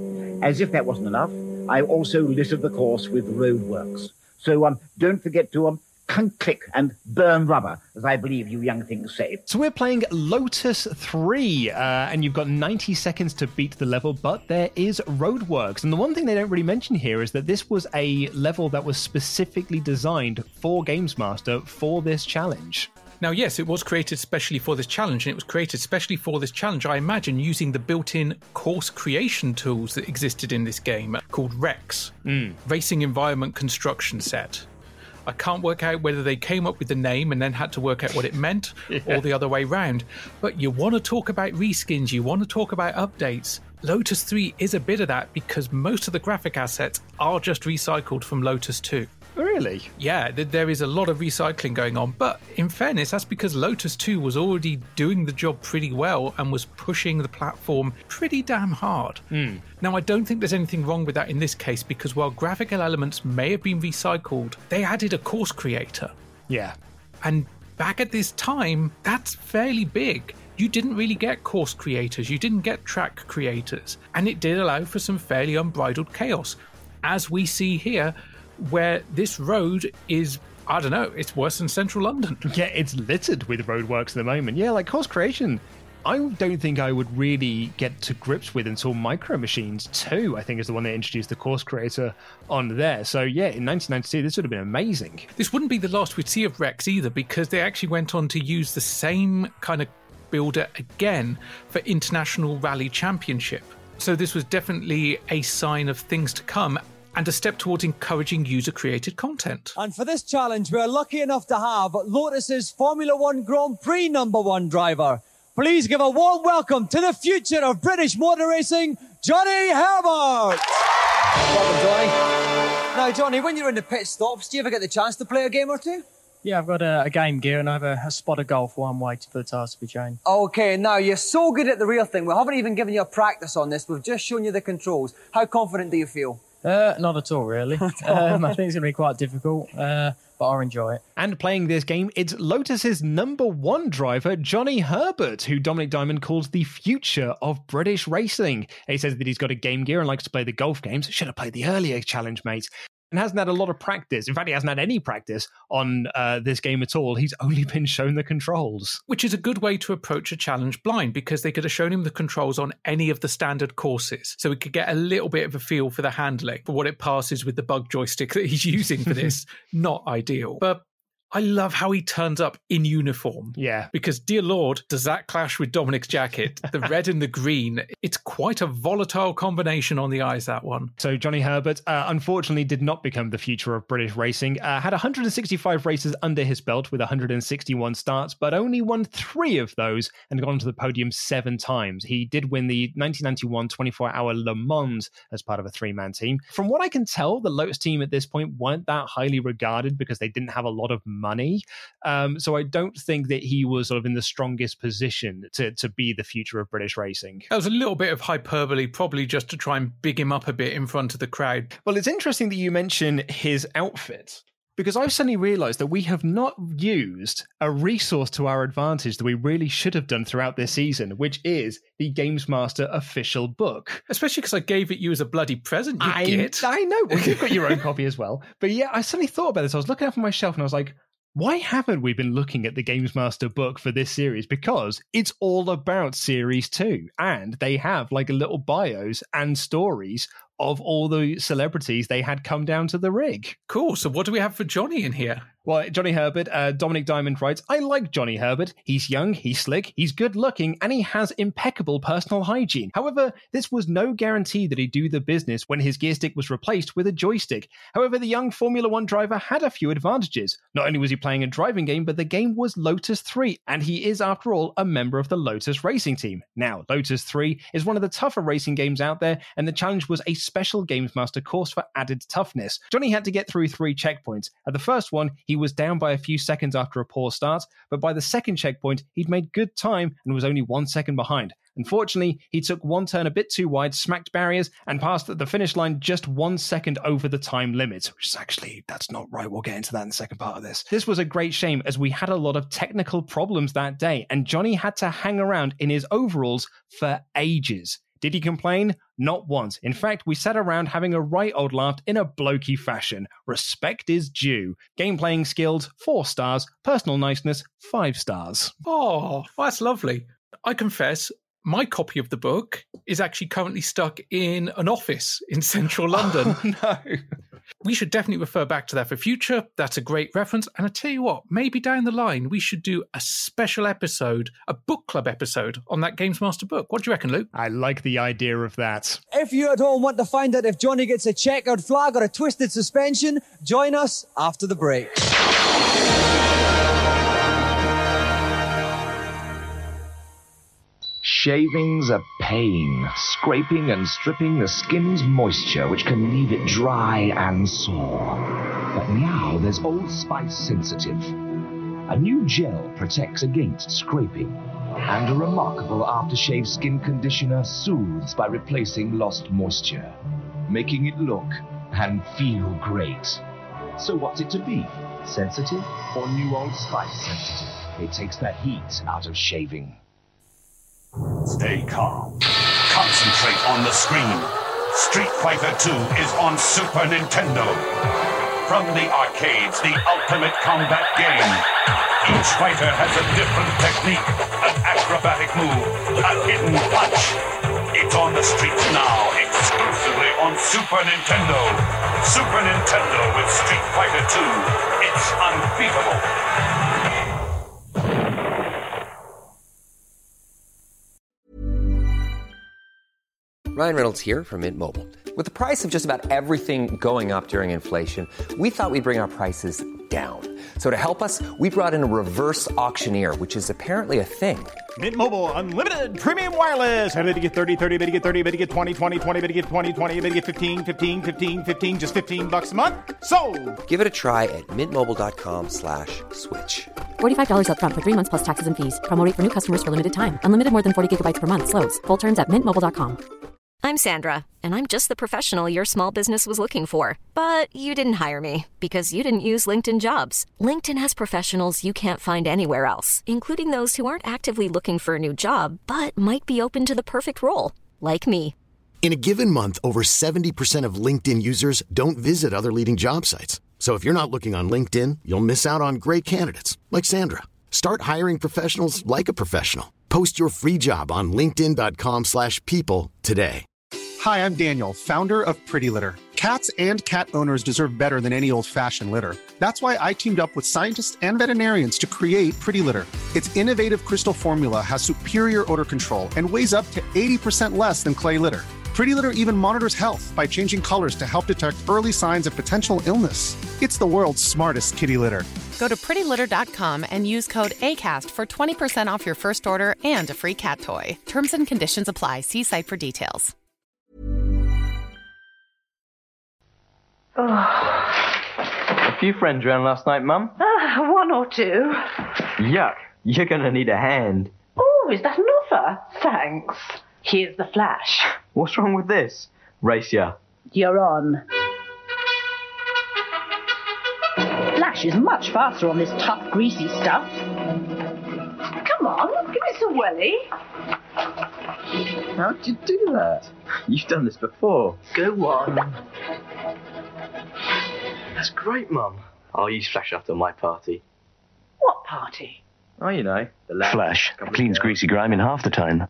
As if that wasn't enough, I've also littered the course with roadworks. So don't forget to click and burn rubber, as I believe you young things say. So we're playing Lotus 3, and you've got 90 seconds to beat the level, but there is roadworks. And the one thing they don't really mention here is that this was a level that was specifically designed for Games Master for this challenge. Now, yes, it was created specially for this challenge, and it was created specially for this challenge, I imagine, using the built-in course creation tools that existed in this game, called Rex, Racing Environment Construction Set. I can't work out whether they came up with the name and then had to work out what it meant, or the other way round. But you want to talk about reskins, you want to talk about updates. Lotus 3 is a bit of that because most of the graphic assets are just recycled from Lotus 2. Really? Yeah, there is a lot of recycling going on. But in fairness, that's because Lotus 2 was already doing the job pretty well and was pushing the platform pretty damn hard. Now, I don't think there's anything wrong with that in this case, because while graphical elements may have been recycled, they added a course creator. Yeah. And back at this time, that's fairly big. You didn't really get course creators, you didn't get track creators, and it did allow for some fairly unbridled chaos, as we see here, where this road is, I don't know, it's worse than central London. Yeah, it's littered with roadworks at the moment. Yeah, like course creation, I don't think I would really get to grips with until Micro Machines 2, I think, is the one that introduced the course creator on there. So yeah, in 1992, this would have been amazing. This wouldn't be the last we'd see of Rex either, because they actually went on to use the same kind of builder again for International Rally Championship. So this was definitely a sign of things to come and a step towards encouraging user-created content. And for this challenge, we're lucky enough to have Lotus's Formula One Grand Prix #1 driver. Please give a warm welcome to the future of British motor racing, Johnny Herbert. Welcome, Johnny. Now, Johnny, when you're in the pit stops, do you ever get the chance to play a game or two? Yeah, I've got a Game Gear and I have a spot of golf while I'm waiting for the tyres to be changed. Okay, now you're so good at the real thing. We haven't even given you a practice on this. We've just shown you the controls. How confident do you feel? Not at all, really. I think it's going to be quite difficult, but I'll enjoy it. And playing this game, it's Lotus's #1 driver, Johnny Herbert, who Dominic Diamond calls the future of British racing. He says that he's got a Game Gear and likes to play the golf games. Should have played the earlier challenge, mate. And hasn't had a lot of practice. In fact, he hasn't had any practice on this game at all. He's only been shown the controls. Which is a good way to approach a challenge blind, because they could have shown him the controls on any of the standard courses. So we could get a little bit of a feel for the handling, for what it passes with the bug joystick that he's using for this. Not ideal. But I love how he turns up in uniform. Yeah. Because, dear Lord, does that clash with Dominic's jacket? The red and the green. It's quite a volatile combination on the eyes, that one. So Johnny Herbert, unfortunately, did not become the future of British racing. Had 165 races under his belt with 161 starts, but only won 3 of those and gone to the podium 7 times. He did win the 1991 24-hour Le Mans as part of a 3-man team. From what I can tell, the Lotus team at this point weren't that highly regarded because they didn't have a lot of money. So I don't think that he was sort of in the strongest position to be the future of British racing. That was a little bit of hyperbole, probably just to try and big him up a bit in front of the crowd. Well, it's interesting that you mention his outfit, because I've suddenly realised that we have not used a resource to our advantage that we really should have done throughout this season, which is the Games Master official book. Especially because I gave it you as a bloody present, you git. I know. Well, you've got your own copy as well. But yeah, I suddenly thought about this. I was looking up on my shelf and I was like, why haven't we been looking at the Games Master book for this series? Because it's all about Series 2. And they have like little bios and stories of all the celebrities they had come down to the rig. Cool. So what do we have for Johnny in here? Well, Johnny Herbert, Dominic Diamond writes, I like Johnny Herbert. He's young, he's slick, he's good looking, and he has impeccable personal hygiene. However, this was no guarantee that he'd do the business when his gear stick was replaced with a joystick. However, the young Formula One driver had a few advantages. Not only was he playing a driving game, but the game was Lotus 3, and he is, after all, a member of the Lotus racing team. Now, Lotus 3 is one of the tougher racing games out there, and the challenge was a special Games Master course for added toughness. Johnny had to get through 3 checkpoints. At the first one, he was down by a few seconds after a poor start, but by the second checkpoint, he'd made good time and was only 1 second behind. Unfortunately, he took one turn a bit too wide, smacked barriers, and passed at the finish line just 1 second over the time limit, which is actually, that's not right. We'll get into that in the second part of this. This was a great shame as we had a lot of technical problems that day, and Johnny had to hang around in his overalls for ages. Did he complain? Not once. In fact, we sat around having a right old laugh in a blokey fashion. Respect is due. Game playing skills, 4 stars. Personal niceness, 5 stars. Oh, that's lovely. I confess, my copy of the book is actually currently stuck in an office in central London. Oh, no. We should definitely refer back to that for future. That's a great reference. And I tell you what, maybe down the line, we should do a special episode, a book club episode on that Games Master book. What do you reckon, Luke? I like the idea of that. If you at home want to find out if Johnny gets a checkered flag or a twisted suspension, join us after the break. Shaving's a pain, scraping and stripping the skin's moisture, which can leave it dry and sore. But now there's Old Spice Sensitive. A new gel protects against scraping, and a remarkable aftershave skin conditioner soothes by replacing lost moisture, making it look and feel great. So what's it to be? Sensitive or new Old Spice Sensitive? It takes the heat out of shaving. Stay calm. Concentrate on the screen. Street Fighter 2 is on Super Nintendo. From the arcades, the ultimate combat game. Each fighter has a different technique, an acrobatic move, a hidden punch. It's on the streets now, exclusively on Super Nintendo. Super Nintendo with Street Fighter 2. It's unbeatable. Ryan Reynolds here from Mint Mobile. With the price of just about everything going up during inflation, we thought we'd bring our prices down. So to help us, we brought in a reverse auctioneer, which is apparently a thing. Mint Mobile Unlimited Premium Wireless. How to get 30, 30, bit to get 30, bit to get 20, 20, 20, bit to get 20, 20, bit to get 15, 15, 15, 15, just $15 a month? Sold! Give it a try at mintmobile.com/switch. $45 up front for 3 months plus taxes and fees. Promo rate for new customers for limited time. Unlimited more than 40 gigabytes per month. Slows full terms at mintmobile.com. I'm Sandra, and I'm just the professional your small business was looking for. But you didn't hire me because you didn't use LinkedIn Jobs. LinkedIn has professionals you can't find anywhere else, including those who aren't actively looking for a new job, but might be open to the perfect role, like me. In a given month, over 70% of LinkedIn users don't visit other leading job sites. So if you're not looking on LinkedIn, you'll miss out on great candidates like Sandra. Start hiring professionals like a professional. Post your free job on linkedin.com/people today. Hi, I'm Daniel, founder of Pretty Litter. Cats and cat owners deserve better than any old-fashioned litter. That's why I teamed up with scientists and veterinarians to create Pretty Litter. Its innovative crystal formula has superior odor control and weighs up to 80% less than clay litter. Pretty Litter even monitors health by changing colors to help detect early signs of potential illness. It's the world's smartest kitty litter. Go to prettylitter.com and use code ACAST for 20% off your first order and a free cat toy. Terms and conditions apply. See site for details. A few friends around last night, Mum. One or two. Yuck. You're going to need a hand. Oh, is that an offer? Thanks. Here's the flash. What's wrong with this? Race ya. You're on. Flash is much faster on this tough, greasy stuff. Come on, give me some welly. How'd you do that? You've done this before. Go on. That's great, Mum. I'll use Flash after my party. What party? Oh, you know, the lab. Flash cleans greasy grime in half the time.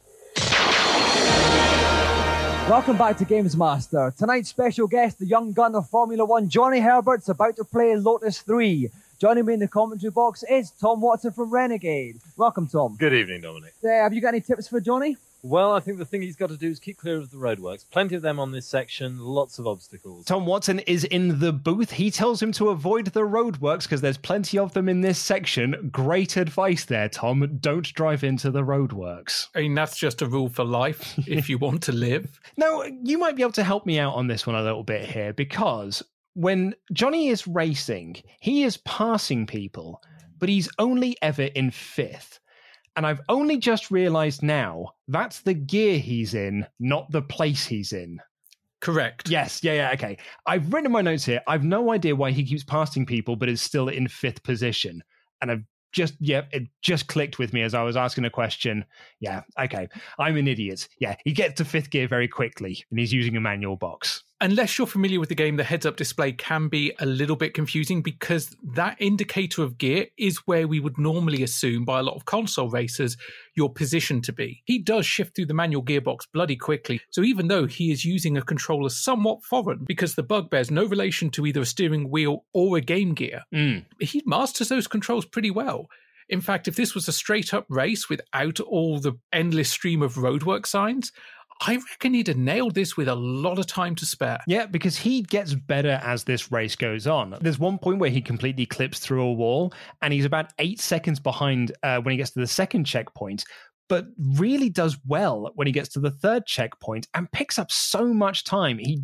Welcome back to Games Master. Tonight's special guest, the young gun of Formula One, Johnny Herbert's about to play Lotus 3. Joining me in the commentary box is Tom Watson from Renegade. Welcome, Tom. Good evening, Dominic. Have you got any tips for Johnny? Well, I think the thing he's got to do is keep clear of the roadworks. Plenty of them on this section, lots of obstacles. Tom Watson is in the booth. He tells him to avoid the roadworks because there's plenty of them in this section. Great advice there, Tom. Don't drive into the roadworks. I mean, that's just a rule for life if you want to live. Now, you might be able to help me out on this one a little bit here, because when Johnny is racing, he is passing people, but he's only ever in fifth. And I've only just realised now that's the gear he's in, not the place he's in. Correct. Yes, yeah, okay. I've written in my notes here, I've no idea why he keeps passing people, but is still in fifth position. And I've it just clicked with me as I was asking a question. Yeah, okay. I'm an idiot. Yeah, he gets to fifth gear very quickly, and he's using a manual box. Unless you're familiar with the game, the heads-up display can be a little bit confusing because that indicator of gear is where we would normally assume by a lot of console racers your position to be. He does shift through the manual gearbox bloody quickly, so even though he is using a controller somewhat foreign because the bug bears no relation to either a steering wheel or a game gear, he masters those controls pretty well. In fact, if this was a straight-up race without all the endless stream of roadwork signs, I reckon he'd have nailed this with a lot of time to spare. Yeah, because he gets better as this race goes on. There's one point where he completely clips through a wall, and he's about 8 seconds behind when he gets to the second checkpoint. but really does well when he gets to the third checkpoint and picks up so much time. He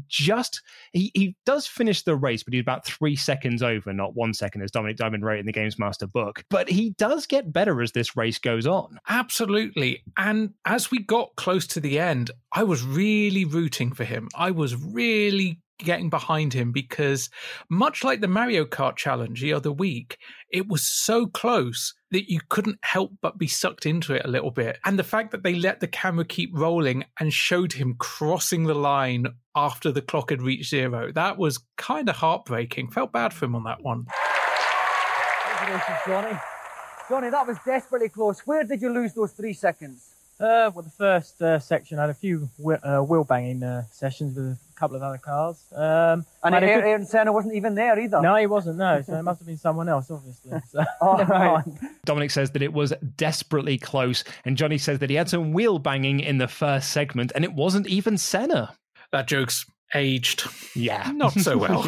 does finish the race, but he's about 3 seconds over, not 1 second, as Dominic Diamond wrote in the Games Master book. But he does get better as this race goes on. Absolutely. And as we got close to the end, I was really rooting for him. I was really getting behind him because, much like the Mario Kart challenge the other week, it was so close that you couldn't help but be sucked into it a little bit. And the fact that they let the camera keep rolling and showed him crossing the line after the clock had reached 0, that was kind of heartbreaking. Felt bad for him on that one. Congratulations, Johnny. Johnny, that was desperately close. Where did you lose those 3 seconds? Well, the first section, I had a few wheel banging sessions with a couple of other cars. And Ayrton Senna wasn't even there either. No, he wasn't, no. So it must have been someone else, obviously. So, right. Dominic says that it was desperately close, and Johnny says that he had some wheel banging in the first segment, and it wasn't even Senna. That joke's aged. Yeah. Not so well.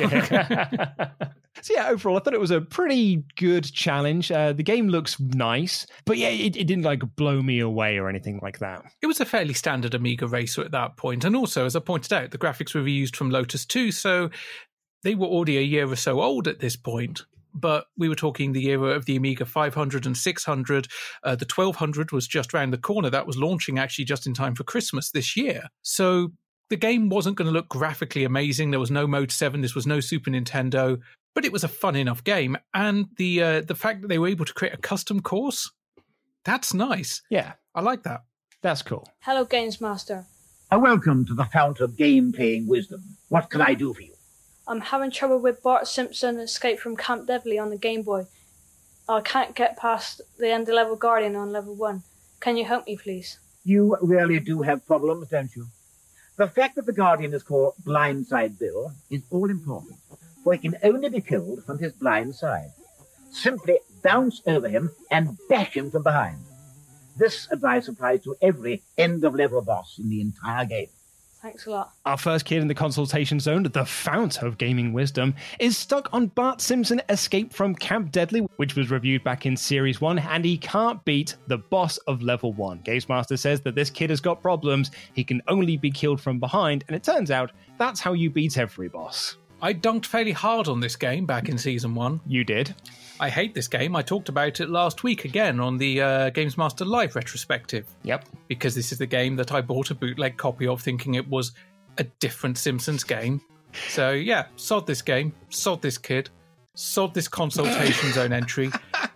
So yeah, overall, I thought it was a pretty good challenge. The game looks nice, but yeah, it didn't like blow me away or anything like that. It was a fairly standard Amiga racer at that point. And also, as I pointed out, the graphics were reused from Lotus 2, so they were already a year or so old at this point. But we were talking the era of the Amiga 500 and 600. The 1200 was just around the corner. That was launching actually just in time for Christmas this year. So the game wasn't going to look graphically amazing. There was no Mode 7. This was no Super Nintendo. But it was a fun enough game. And the fact that they were able to create a custom course, that's nice. Yeah. I like that. That's cool. Hello, Games Master. Welcome to the fount of game-playing wisdom. What can I do for you? I'm having trouble with Bart Simpson Escape from Camp Deadly on the Game Boy. I can't get past the end-of-level Guardian on level 1. Can you help me, please? You really do have problems, don't you? The fact that the Guardian is called Blindside Bill is all important, for he can only be killed from his blind side. Simply bounce over him and bash him from behind. This advice applies to every end-of-level boss in the entire game. Thanks a lot. Our first kid in the consultation zone, the fount of gaming wisdom, is stuck on Bart Simpson Escape from Camp Deadly, which was reviewed back in Series 1, and he can't beat the boss of level 1. Games Master says that this kid has got problems, he can only be killed from behind, and it turns out that's how you beat every boss. I dunked fairly hard on this game back in Season 1. You did. I hate this game. I talked about it last week again on the Games Master Live retrospective. Yep. Because this is the game that I bought a bootleg copy of thinking it was a different Simpsons game. So yeah, sod this game, sod this kid, sod this consultation zone entry.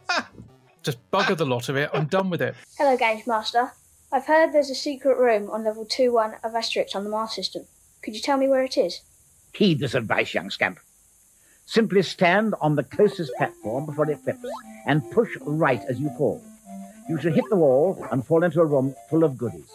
Just bugger the lot of it. I'm done with it. Hello, Games Master. I've heard there's a secret room on level 2-1 of Asterix on the Mars system. Could you tell me where it is? Heed this advice, young scamp. Simply stand on the closest platform before it flips and push right as you fall. You should hit the wall and fall into a room full of goodies.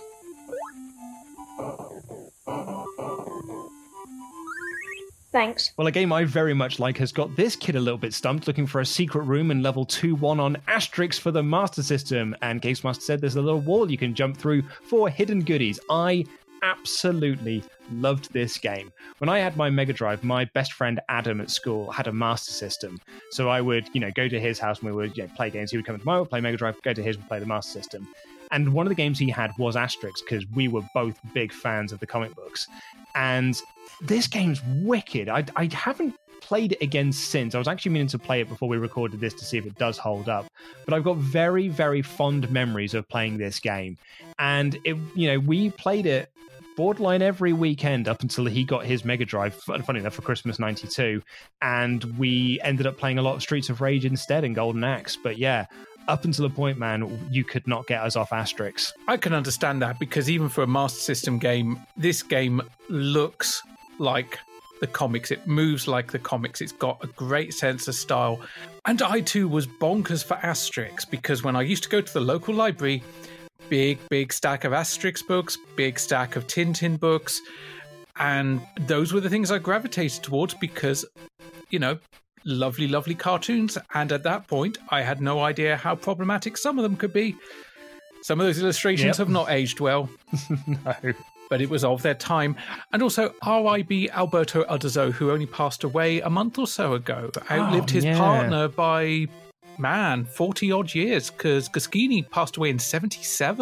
Thanks. Well, a game I very much like has got this kid a little bit stumped, looking for a secret room in level 2-1 on Asterix for the Master System. And Games Master said there's a little wall you can jump through for hidden goodies. I absolutely loved this game. When I had my Mega Drive, my best friend Adam at school had a Master System. So I would, go to his house and we would play games. He would come to mine, play Mega Drive, go to his and play the Master System. And one of the games he had was Asterix, because we were both big fans of the comic books. And this game's wicked. I haven't played it again since. I was actually meaning to play it before we recorded this to see if it does hold up. But I've got very, very fond memories of playing this game. And we played it borderline every weekend up until he got his Mega Drive, funny enough, for Christmas 92. And we ended up playing a lot of Streets of Rage instead and Golden Axe. But yeah, up until the point, man, you could not get us off Asterix. I can understand that, because even for a Master System game, this game looks like the comics. It moves like the comics. It's got a great sense of style. And I too was bonkers for Asterix, because when I used to go to the local library, big stack of Asterix books, big stack of Tintin books, and those were the things I gravitated towards because, lovely cartoons. And at that point, I had no idea how problematic some of them could be. Some of those illustrations have not aged well. No. But it was of their time. And also, R.I.B. Alberto Uderzo, who only passed away a month or so ago, outlived his partner by, 40-odd years, because Goscinny passed away in 77.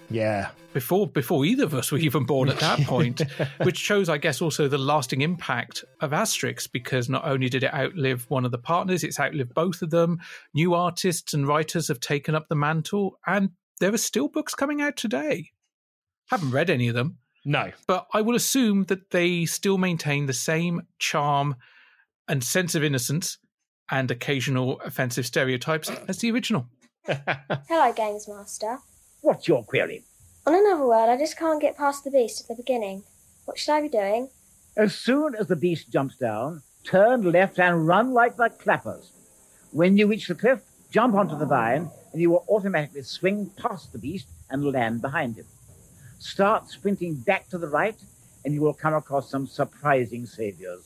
Yeah. Before either of us were even born at that point, which shows, I guess, also the lasting impact of Asterix, because not only did it outlive one of the partners, it's outlived both of them. New artists and writers have taken up the mantle, and there are still books coming out today. Haven't read any of them. No. But I will assume that they still maintain the same charm and sense of innocence and occasional offensive stereotypes as the original. Hello, Games Master. What's your query? On another world, I just can't get past the beast at the beginning. What should I be doing? As soon as the beast jumps down, turn left and run like the clappers. When you reach the cliff, jump onto the vine, and you will automatically swing past the beast and land behind him. Start sprinting back to the right, and you will come across some surprising saviors.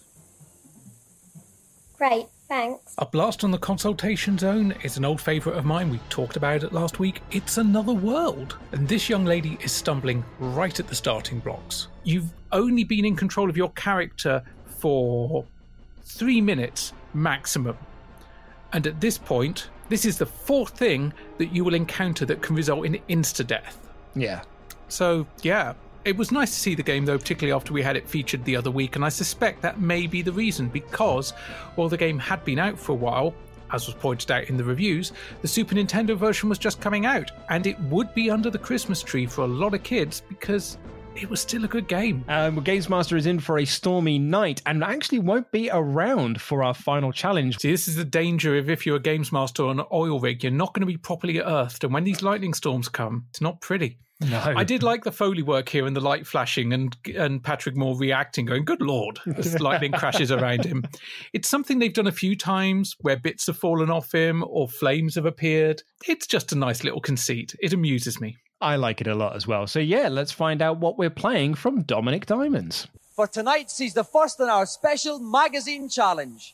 Great, thanks. A Blast on the Consultation Zone is an old favourite of mine. We talked about it last week. It's another world. And this young lady is stumbling right at the starting blocks. You've only been in control of your character for 3 minutes maximum. And at this point, this is the fourth thing that you will encounter that can result in insta-death. Yeah. So, yeah. It was nice to see the game, though, particularly after we had it featured the other week, and I suspect that may be the reason, because while the game had been out for a while, as was pointed out in the reviews, the Super Nintendo version was just coming out, and it would be under the Christmas tree for a lot of kids, because it was still a good game. Games Master is in for a stormy night, and actually won't be around for our final challenge. See, this is the danger of if you're a Games Master on an oil rig, you're not going to be properly earthed, and when these lightning storms come, it's not pretty. No. I did like the Foley work here and the light flashing and Patrick Moore reacting, going, good Lord, as lightning crashes around him. It's something they've done a few times where bits have fallen off him or flames have appeared. It's just a nice little conceit. It amuses me. I like it a lot as well. So yeah, let's find out what we're playing from Dominic Diamonds. For tonight sees the first in our special magazine challenge.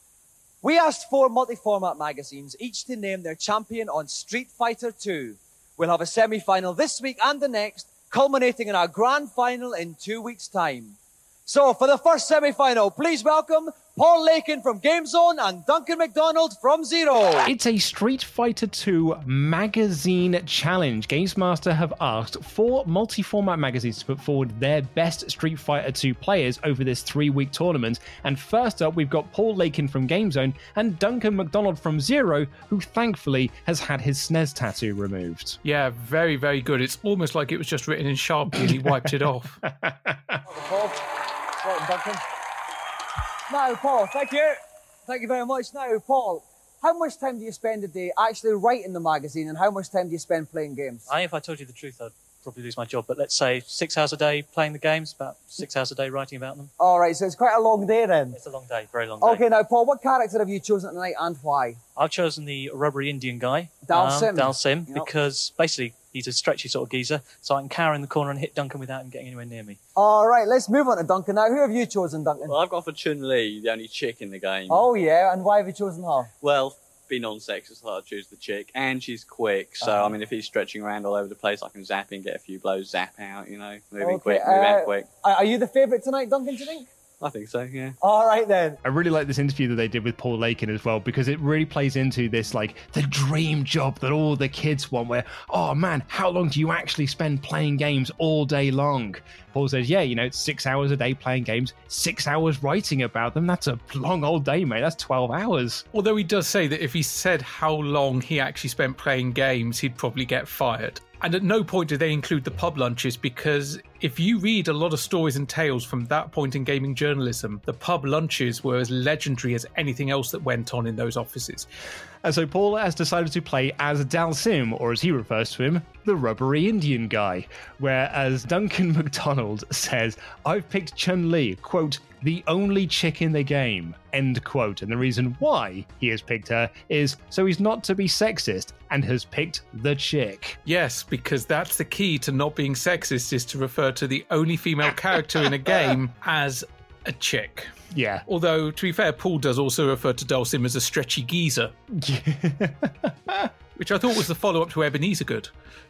We asked 4 multi-format magazines, each to name their champion on Street Fighter 2. We'll have a semi-final this week and the next, culminating in our grand final in 2 weeks' time. So, for the first semi-final, please welcome Paul Lakin from GameZone and Duncan McDonald from Zero. It's a Street Fighter 2 magazine challenge. Games Master have asked 4 multi-format magazines to put forward their best Street Fighter 2 players over this 3-week tournament. And first up, we've got Paul Lakin from GameZone and Duncan McDonald from Zero, who thankfully has had his SNES tattoo removed. Yeah, very, very good. It's almost like it was just written in Sharpie and he wiped it off. Paul. Welcome, Duncan. Now, Paul, thank you. Thank you very much. Now, Paul, how much time do you spend a day actually writing the magazine, and how much time do you spend playing games? If I told you the truth, I'd probably lose my job. But let's say 6 hours a day playing the games, about 6 hours a day writing about them. All right, so it's quite a long day then. It's a long day, very long day. Okay, now, Paul, what character have you chosen tonight and why? I've chosen the rubbery Indian guy. Dalsim. Dalsim, Yep. because basically he's a stretchy sort of geezer, so I can cower in the corner and hit Duncan without him getting anywhere near me. All right, let's move on to Duncan now. Who have you chosen, Duncan? Well, I've gone for Chun-Li, the only chick in the game. Oh, yeah, and why have you chosen her? Well, being non-sexist, I thought I'd choose the chick, and she's quick, so, I mean, if he's stretching around all over the place, I can zap in, get a few blows, zap out, you know, moving quick, move out quick. Are you the favourite tonight, Duncan, do you think? I think so, yeah. All right, then. I really like this interview that they did with Paul Lakin as well, because it really plays into this, like, the dream job that all the kids want, where, oh man, how long do you actually spend playing games all day long? Paul says, yeah, you know, 6 hours a day playing games, 6 hours writing about them. That's a long old day, mate. That's 12 hours. Although he does say that if he said how long he actually spent playing games, he'd probably get fired. And at no point do they include the pub lunches, because if you read a lot of stories and tales from that point in gaming journalism, the pub lunches were as legendary as anything else that went on in those offices. And so Paul has decided to play as Dalsim, or as he refers to him, the rubbery Indian guy. Whereas Duncan McDonald says, I've picked Chun-Li, quote, the only chick in the game, end quote. And the reason why he has picked her is so he's not to be sexist and has picked the chick. Yes, because that's the key to not being sexist, is to refer to the only female character in a game as a chick. Yeah. Although, to be fair, Paul does also refer to Dalsim as a stretchy geezer. which I thought was the follow-up to Ebenezer Good.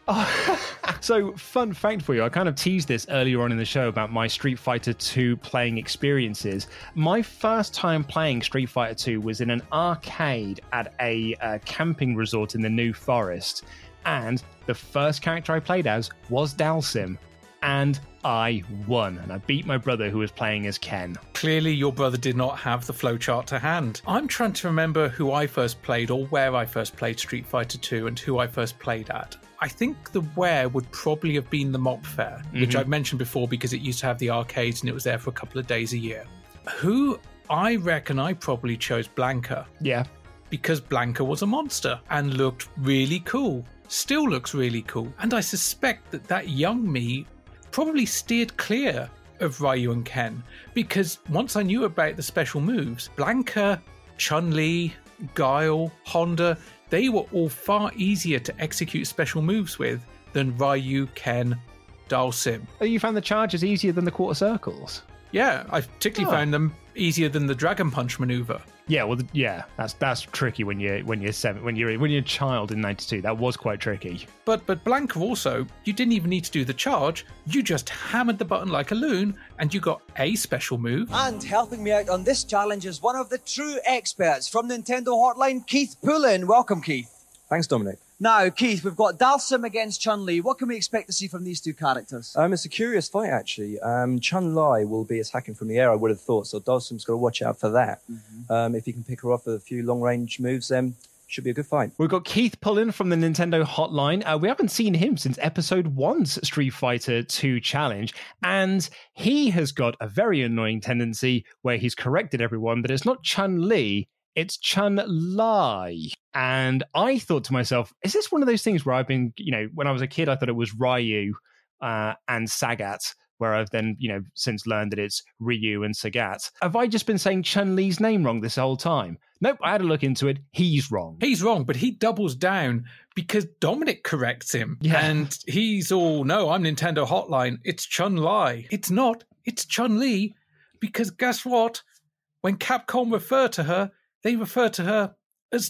So, fun fact for you, I kind of teased this earlier on in the show about my Street Fighter 2 playing experiences. My first time playing Street Fighter 2 was in an arcade at a camping resort in the New Forest, and the first character I played as was Dalsim, and I won, and I beat my brother who was playing as Ken. Clearly your brother did not have the flowchart to hand. I'm trying to remember who I first played or where I first played Street Fighter 2 and who I first played at. I think the where would probably have been the Mop Fair, which I've mentioned before because it used to have the arcades and it was there for a couple of days a year. Who I reckon I probably chose Blanca. Yeah. Because Blanca was a monster and looked really cool. Still looks really cool. And I suspect that young me probably steered clear of Ryu and Ken, because once I knew about the special moves, Blanca, Chun-Li, Guile, Honda, they were all far easier to execute special moves with than Ryu, Ken, Dalsim. Oh, you found the charges easier than the quarter circles? Yeah, I particularly found them easier than the Dragon Punch maneuver. Yeah, well, that's tricky when you're a child in '92. That was quite tricky. But Blanca also, you didn't even need to do the charge. You just hammered the button like a loon, and you got a special move. And helping me out on this challenge is one of the true experts from Nintendo Hotline, Keith Poulin. Welcome, Keith. Thanks, Dominic. Now, Keith, we've got Dalsim against Chun-Li. What can we expect to see from these two characters? It's a curious fight, actually. Chun-Li will be attacking from the air, I would have thought, so Dalsim's got to watch out for that. If he can pick her off with a few long-range moves, then should be a good fight. We've got Keith Poulin from the Nintendo Hotline. We haven't seen him since Episode 1's Street Fighter 2 challenge, and he has got a very annoying tendency where he's corrected everyone that it's not Chun-Li, it's Chun-Li. And I thought to myself, is this one of those things where I've been, when I was a kid, I thought it was Ryu and Sagat, where I've then, since learned that it's Ryu and Sagat. Have I just been saying Chun-Li's name wrong this whole time? Nope, I had to look into it. He's wrong. He's wrong, but he doubles down because Dominic corrects him. Yeah. And he's all, no, I'm Nintendo Hotline. It's Chun-Li. It's not. It's Chun-Li. Because guess what? When Capcom refer to her, they refer to her as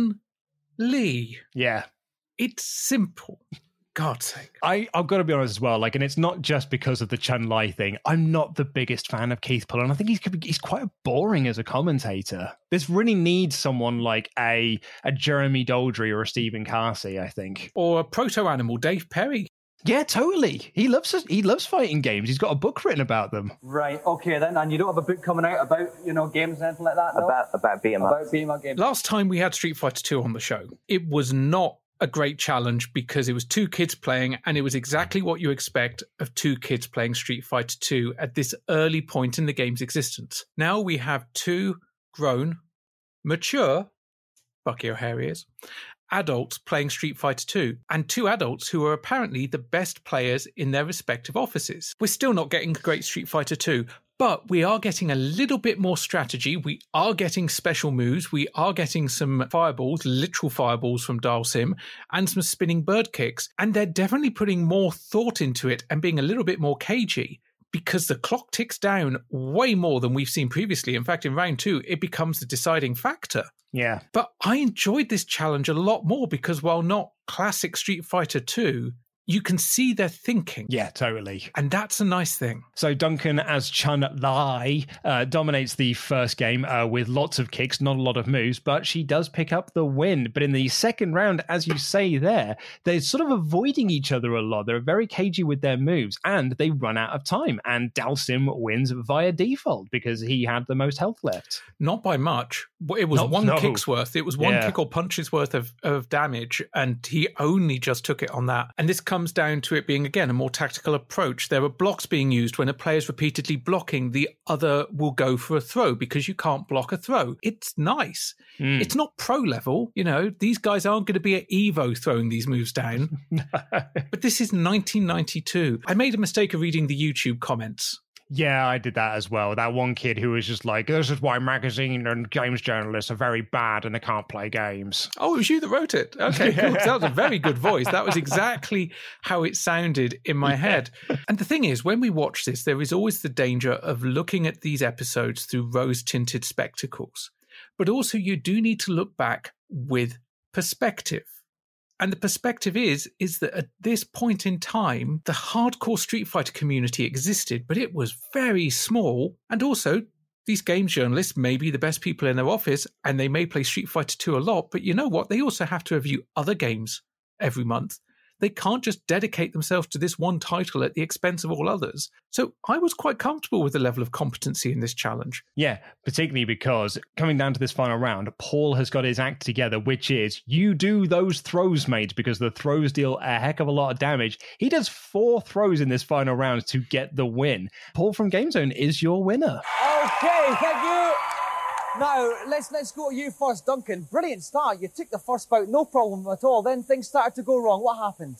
Chun-Li. Yeah. It's simple. God's sake. I've got to be honest as well, and it's not just because of the Chun-Li thing. I'm not the biggest fan of Keith Poulin. I think he's quite boring as a commentator. This really needs someone like a Jeremy Daldry or a Stephen Carsey, I think. Or a proto-animal, Dave Perry. Yeah, totally. He loves fighting games. He's got a book written about them. Right, okay then. And you don't have a book coming out about, games and anything like that, no? About beat 'em up. About beat 'em up games. Last time we had Street Fighter 2 on the show, it was not a great challenge because it was two kids playing, and it was exactly what you expect of two kids playing Street Fighter 2 at this early point in the game's existence. Now we have two grown, mature, Bucky O'Hare is, adults playing Street Fighter 2, and two adults who are apparently the best players in their respective offices. We're still not getting great Street Fighter 2, but we are getting a little bit more strategy. We are getting special moves. We are getting some fireballs, literal fireballs from Dalsim, and some spinning bird kicks. And they're definitely putting more thought into it and being a little bit more cagey, because the clock ticks down way more than we've seen previously. In fact, in round 2, it becomes the deciding factor. Yeah. But I enjoyed this challenge a lot more because while not classic Street Fighter 2, you can see their thinking. Yeah, totally. And that's a nice thing. So Duncan as Chun-Li dominates the first game with lots of kicks, not a lot of moves, but she does pick up the win. But in the second round, as you say there, they're sort of avoiding each other a lot. They're very cagey with their moves, and they run out of time. And Dalsim wins via default because he had the most health left. Not by much. It was kick's worth. It was one kick or punch's worth of damage, and he only just took it on that. And this comes down to it being, again, a more tactical approach. There are blocks being used. When a player's repeatedly blocking, the other will go for a throw because you can't block a throw. It's nice. It's not pro level. These guys aren't going to be at Evo throwing these moves down. But this is 1992. I made a mistake of reading the YouTube comments. Yeah, I did that as well. That one kid who was just like, this is why magazine and games journalists are very bad and they can't play games. Oh, it was you that wrote it. Okay, cool. That was a very good voice. That was exactly how it sounded in my head. And the thing is, when we watch this, there is always the danger of looking at these episodes through rose-tinted spectacles. But also you do need to look back with perspective. And the perspective is that at this point in time, the hardcore Street Fighter community existed, but it was very small. And also, these games journalists may be the best people in their office, and they may play Street Fighter 2 a lot, but you know what? They also have to review other games every month. They can't just dedicate themselves to this one title at the expense of all others. So I was quite comfortable with the level of competency in this challenge. Yeah, particularly because coming down to this final round, Paul has got his act together, which is you do those throws, mate, because the throws deal a heck of a lot of damage. He does 4 throws in this final round to get the win. Paul from GameZone is your winner. Okay, thank you. Now, let's go to you first, Duncan. Brilliant start. You took the first bout, no problem at all. Then things started to go wrong. What happened?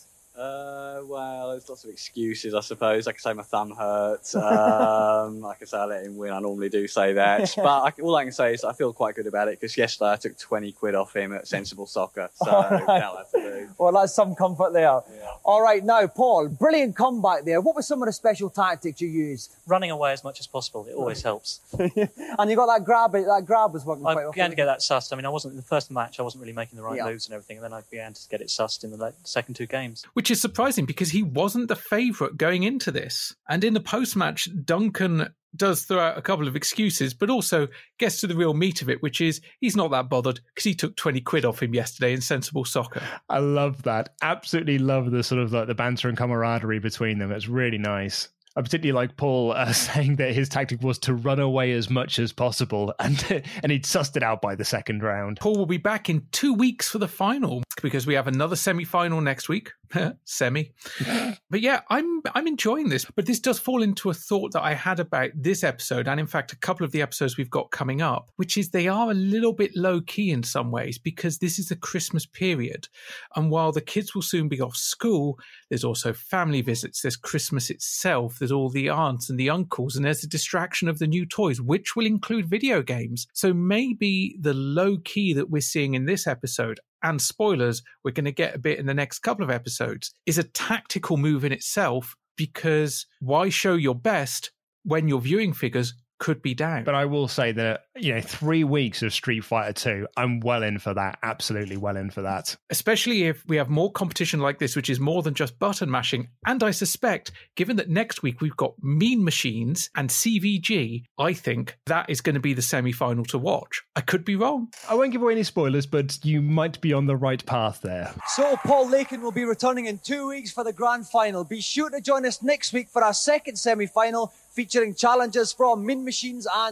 Well, there's lots of excuses, I suppose. Like I say, my thumb hurts. Like I say, I let him win. I normally do say that. But all I can say is I feel quite good about it because yesterday I took 20 quid off him at Sensible Soccer. So that'll have to do. Well, that's some comfort there. Yeah. All right, now, Paul, brilliant comeback there. What were some of the special tactics you used? Running away as much as possible. It always helps. And you got that grab was working quite well. I began to get that sussed. I mean, in the first match, I wasn't really making the right moves and everything. And then I began to get it sussed in the second 2 games. Which is surprising because he wasn't the favourite going into this. And in the post-match, Duncan does throw out a couple of excuses, but also gets to the real meat of it, which is he's not that bothered because he took 20 quid off him yesterday in Sensible Soccer. I love that. Absolutely love the sort of like the banter and camaraderie between them. It's really nice. I particularly like Paul saying that his tactic was to run away as much as possible, and he'd sussed it out by the second round. Paul will be back in 2 weeks for the final because we have another semi-final next week. Semi. But yeah, I'm enjoying this. But this does fall into a thought that I had about this episode, and in fact, a couple of the episodes we've got coming up, which is they are a little bit low-key in some ways because this is the Christmas period. And while the kids will soon be off school, there's also family visits, there's Christmas itself, there's all the aunts and the uncles, and there's the distraction of the new toys, which will include video games. So maybe the low-key that we're seeing in this episode, and spoilers, we're going to get a bit in the next couple of episodes, is a tactical move in itself, because why show your best when your viewing figures could be down? But I will say that, 3 weeks of Street Fighter 2, I'm well in for that. Absolutely well in for that. Especially if we have more competition like this, which is more than just button mashing. And I suspect, given that next week we've got Mean Machines and CVG, I think that is going to be the semi-final to watch. I could be wrong. I won't give away any spoilers, but you might be on the right path there. So Paul Lakin will be returning in 2 weeks for the grand final. Be sure to join us next week for our second semi-final, featuring challenges from Mean Machines and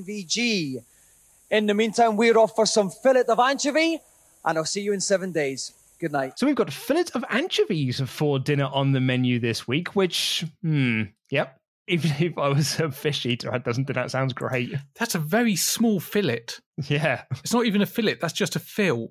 CVG. In the meantime, we're off for some fillet of anchovy, and I'll see you in 7 days. Good night. So we've got fillet of anchovies for dinner on the menu this week, which, yep. Even if I was a fish eater, that sounds great. That's a very small fillet. Yeah. It's not even a fillet, that's just a fill.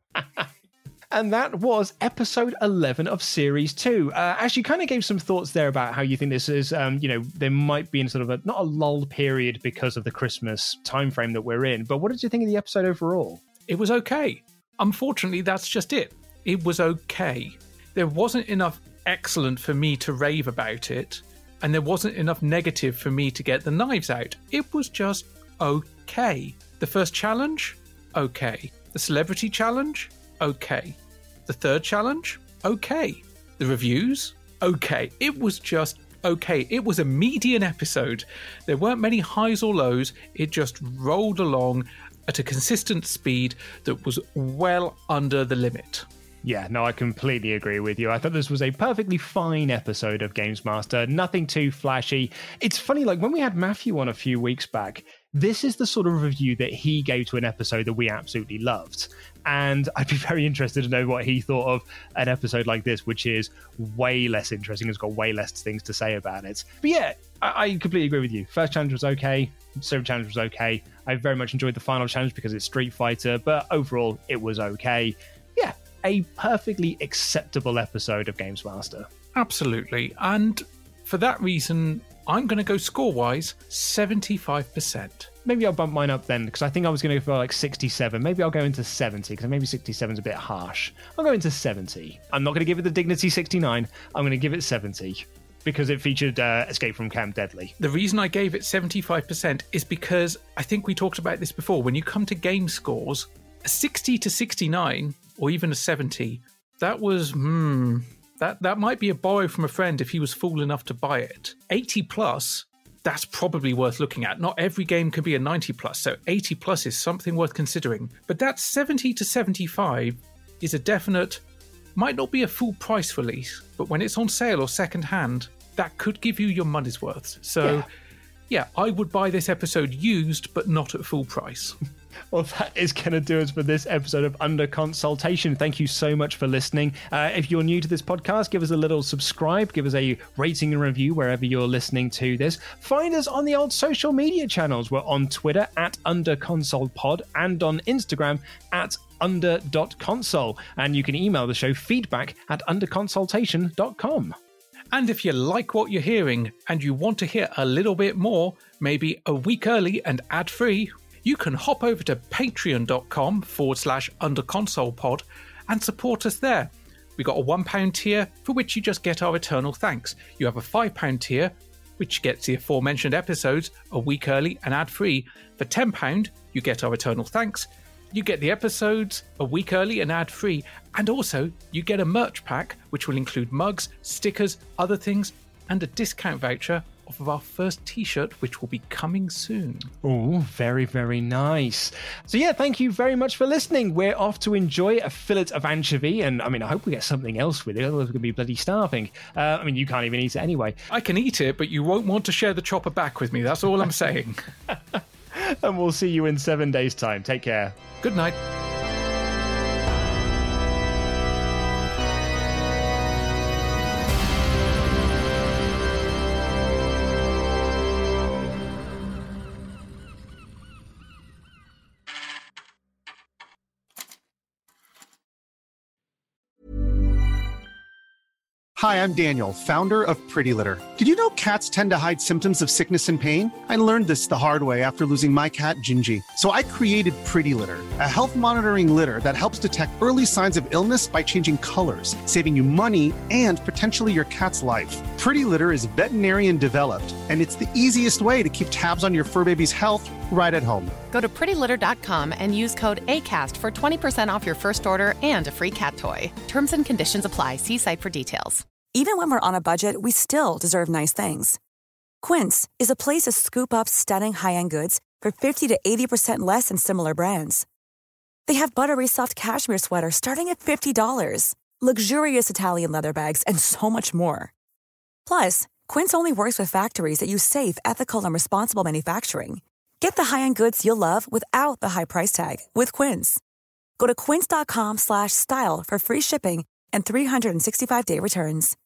And that was episode 11 of Series 2. Ash, you kind of gave some thoughts there about how you think this is, there might be in sort of not a lull period because of the Christmas timeframe that we're in, but what did you think of the episode overall? It was okay. Unfortunately, that's just it. It was okay. There wasn't enough excellent for me to rave about it, and there wasn't enough negative for me to get the knives out. It was just okay. The first challenge? Okay. The celebrity challenge? Okay. The third challenge? Okay. The reviews? Okay. It was just okay. It was a median episode. There weren't many highs or lows. It just rolled along at a consistent speed that was well under the limit. Yeah, no, I completely agree with you. I thought this was a perfectly fine episode of Games Master. Nothing too flashy. It's funny, like when we had Matthew on a few weeks back, this is the sort of review that he gave to an episode that we absolutely loved. And I'd be very interested to know what he thought of an episode like this, which is way less interesting. It's got way less things to say about it. But yeah, I completely agree with you. First challenge was okay. Second challenge was okay. I very much enjoyed the final challenge because it's Street Fighter, but overall it was okay. Yeah, a perfectly acceptable episode of Games Master. Absolutely. And for that reason, I'm going to go score-wise 75%. Maybe I'll bump mine up then, because I think I was going to go for like 67. Maybe I'll go into 70, because maybe 67 is a bit harsh. I'll go into 70. I'm not going to give it the dignity 69. I'm going to give it 70, because it featured Escape from Camp Deadly. The reason I gave it 75% is because I think we talked about this before. When you come to game scores, a 60 to 69, or even a 70, That was, that might be a borrow from a friend if he was fool enough to buy it. 80 plus, that's probably worth looking at. Not every game can be a 90 plus, so 80 plus is something worth considering. But that 70 to 75 is a definite, might not be a full price release, but when it's on sale or second hand, that could give you your money's worth. So yeah, I would buy this episode used, but not at full price. Well, that is going to do us for this episode of Under Consultation. Thank you so much for listening. If you're new to this podcast, give us a little subscribe, give us a rating and review wherever you're listening to this. Find us on the old social media channels. We're on Twitter at UnderConsolePod and on Instagram at under.console. And you can email the show feedback at underconsultation.com. And if you like what you're hearing and you want to hear a little bit more, maybe a week early and ad-free, you can hop over to patreon.com/underconsolepod and support us there. We got a £1 tier for which you just get our eternal thanks. You have a £5 tier, which gets the aforementioned episodes a week early and ad-free. For £10, you get our eternal thanks. You get the episodes a week early and ad-free, and also you get a merch pack which will include mugs, stickers, other things, and a discount voucher off of our first t-shirt, which will be coming soon. Oh, very, very nice. So yeah, thank you very much for listening. We're off to enjoy a fillet of anchovy, and I mean, I hope we get something else with it, otherwise we're going to be bloody starving. I mean, you can't even eat it anyway. I can eat it, but you won't want to share the chopper back with me, that's all I'm saying. And we'll see you in 7 days' time. Take care. Good night. Hi, I'm Daniel, founder of Pretty Litter. Did you know cats tend to hide symptoms of sickness and pain? I learned this the hard way after losing my cat, Gingy. So I created Pretty Litter, a health monitoring litter that helps detect early signs of illness by changing colors, saving you money and potentially your cat's life. Pretty Litter is veterinarian developed, and it's the easiest way to keep tabs on your fur baby's health right at home. Go to prettylitter.com and use code ACAST for 20% off your first order and a free cat toy. Terms and conditions apply. See site for details. Even when we're on a budget, we still deserve nice things. Quince is a place to scoop up stunning high-end goods for 50 to 80% less than similar brands. They have buttery soft cashmere sweaters starting at $50, luxurious Italian leather bags, and so much more. Plus, Quince only works with factories that use safe, ethical, and responsible manufacturing. Get the high-end goods you'll love without the high price tag with Quince. Go to quince.com/style for free shipping and 365-day returns.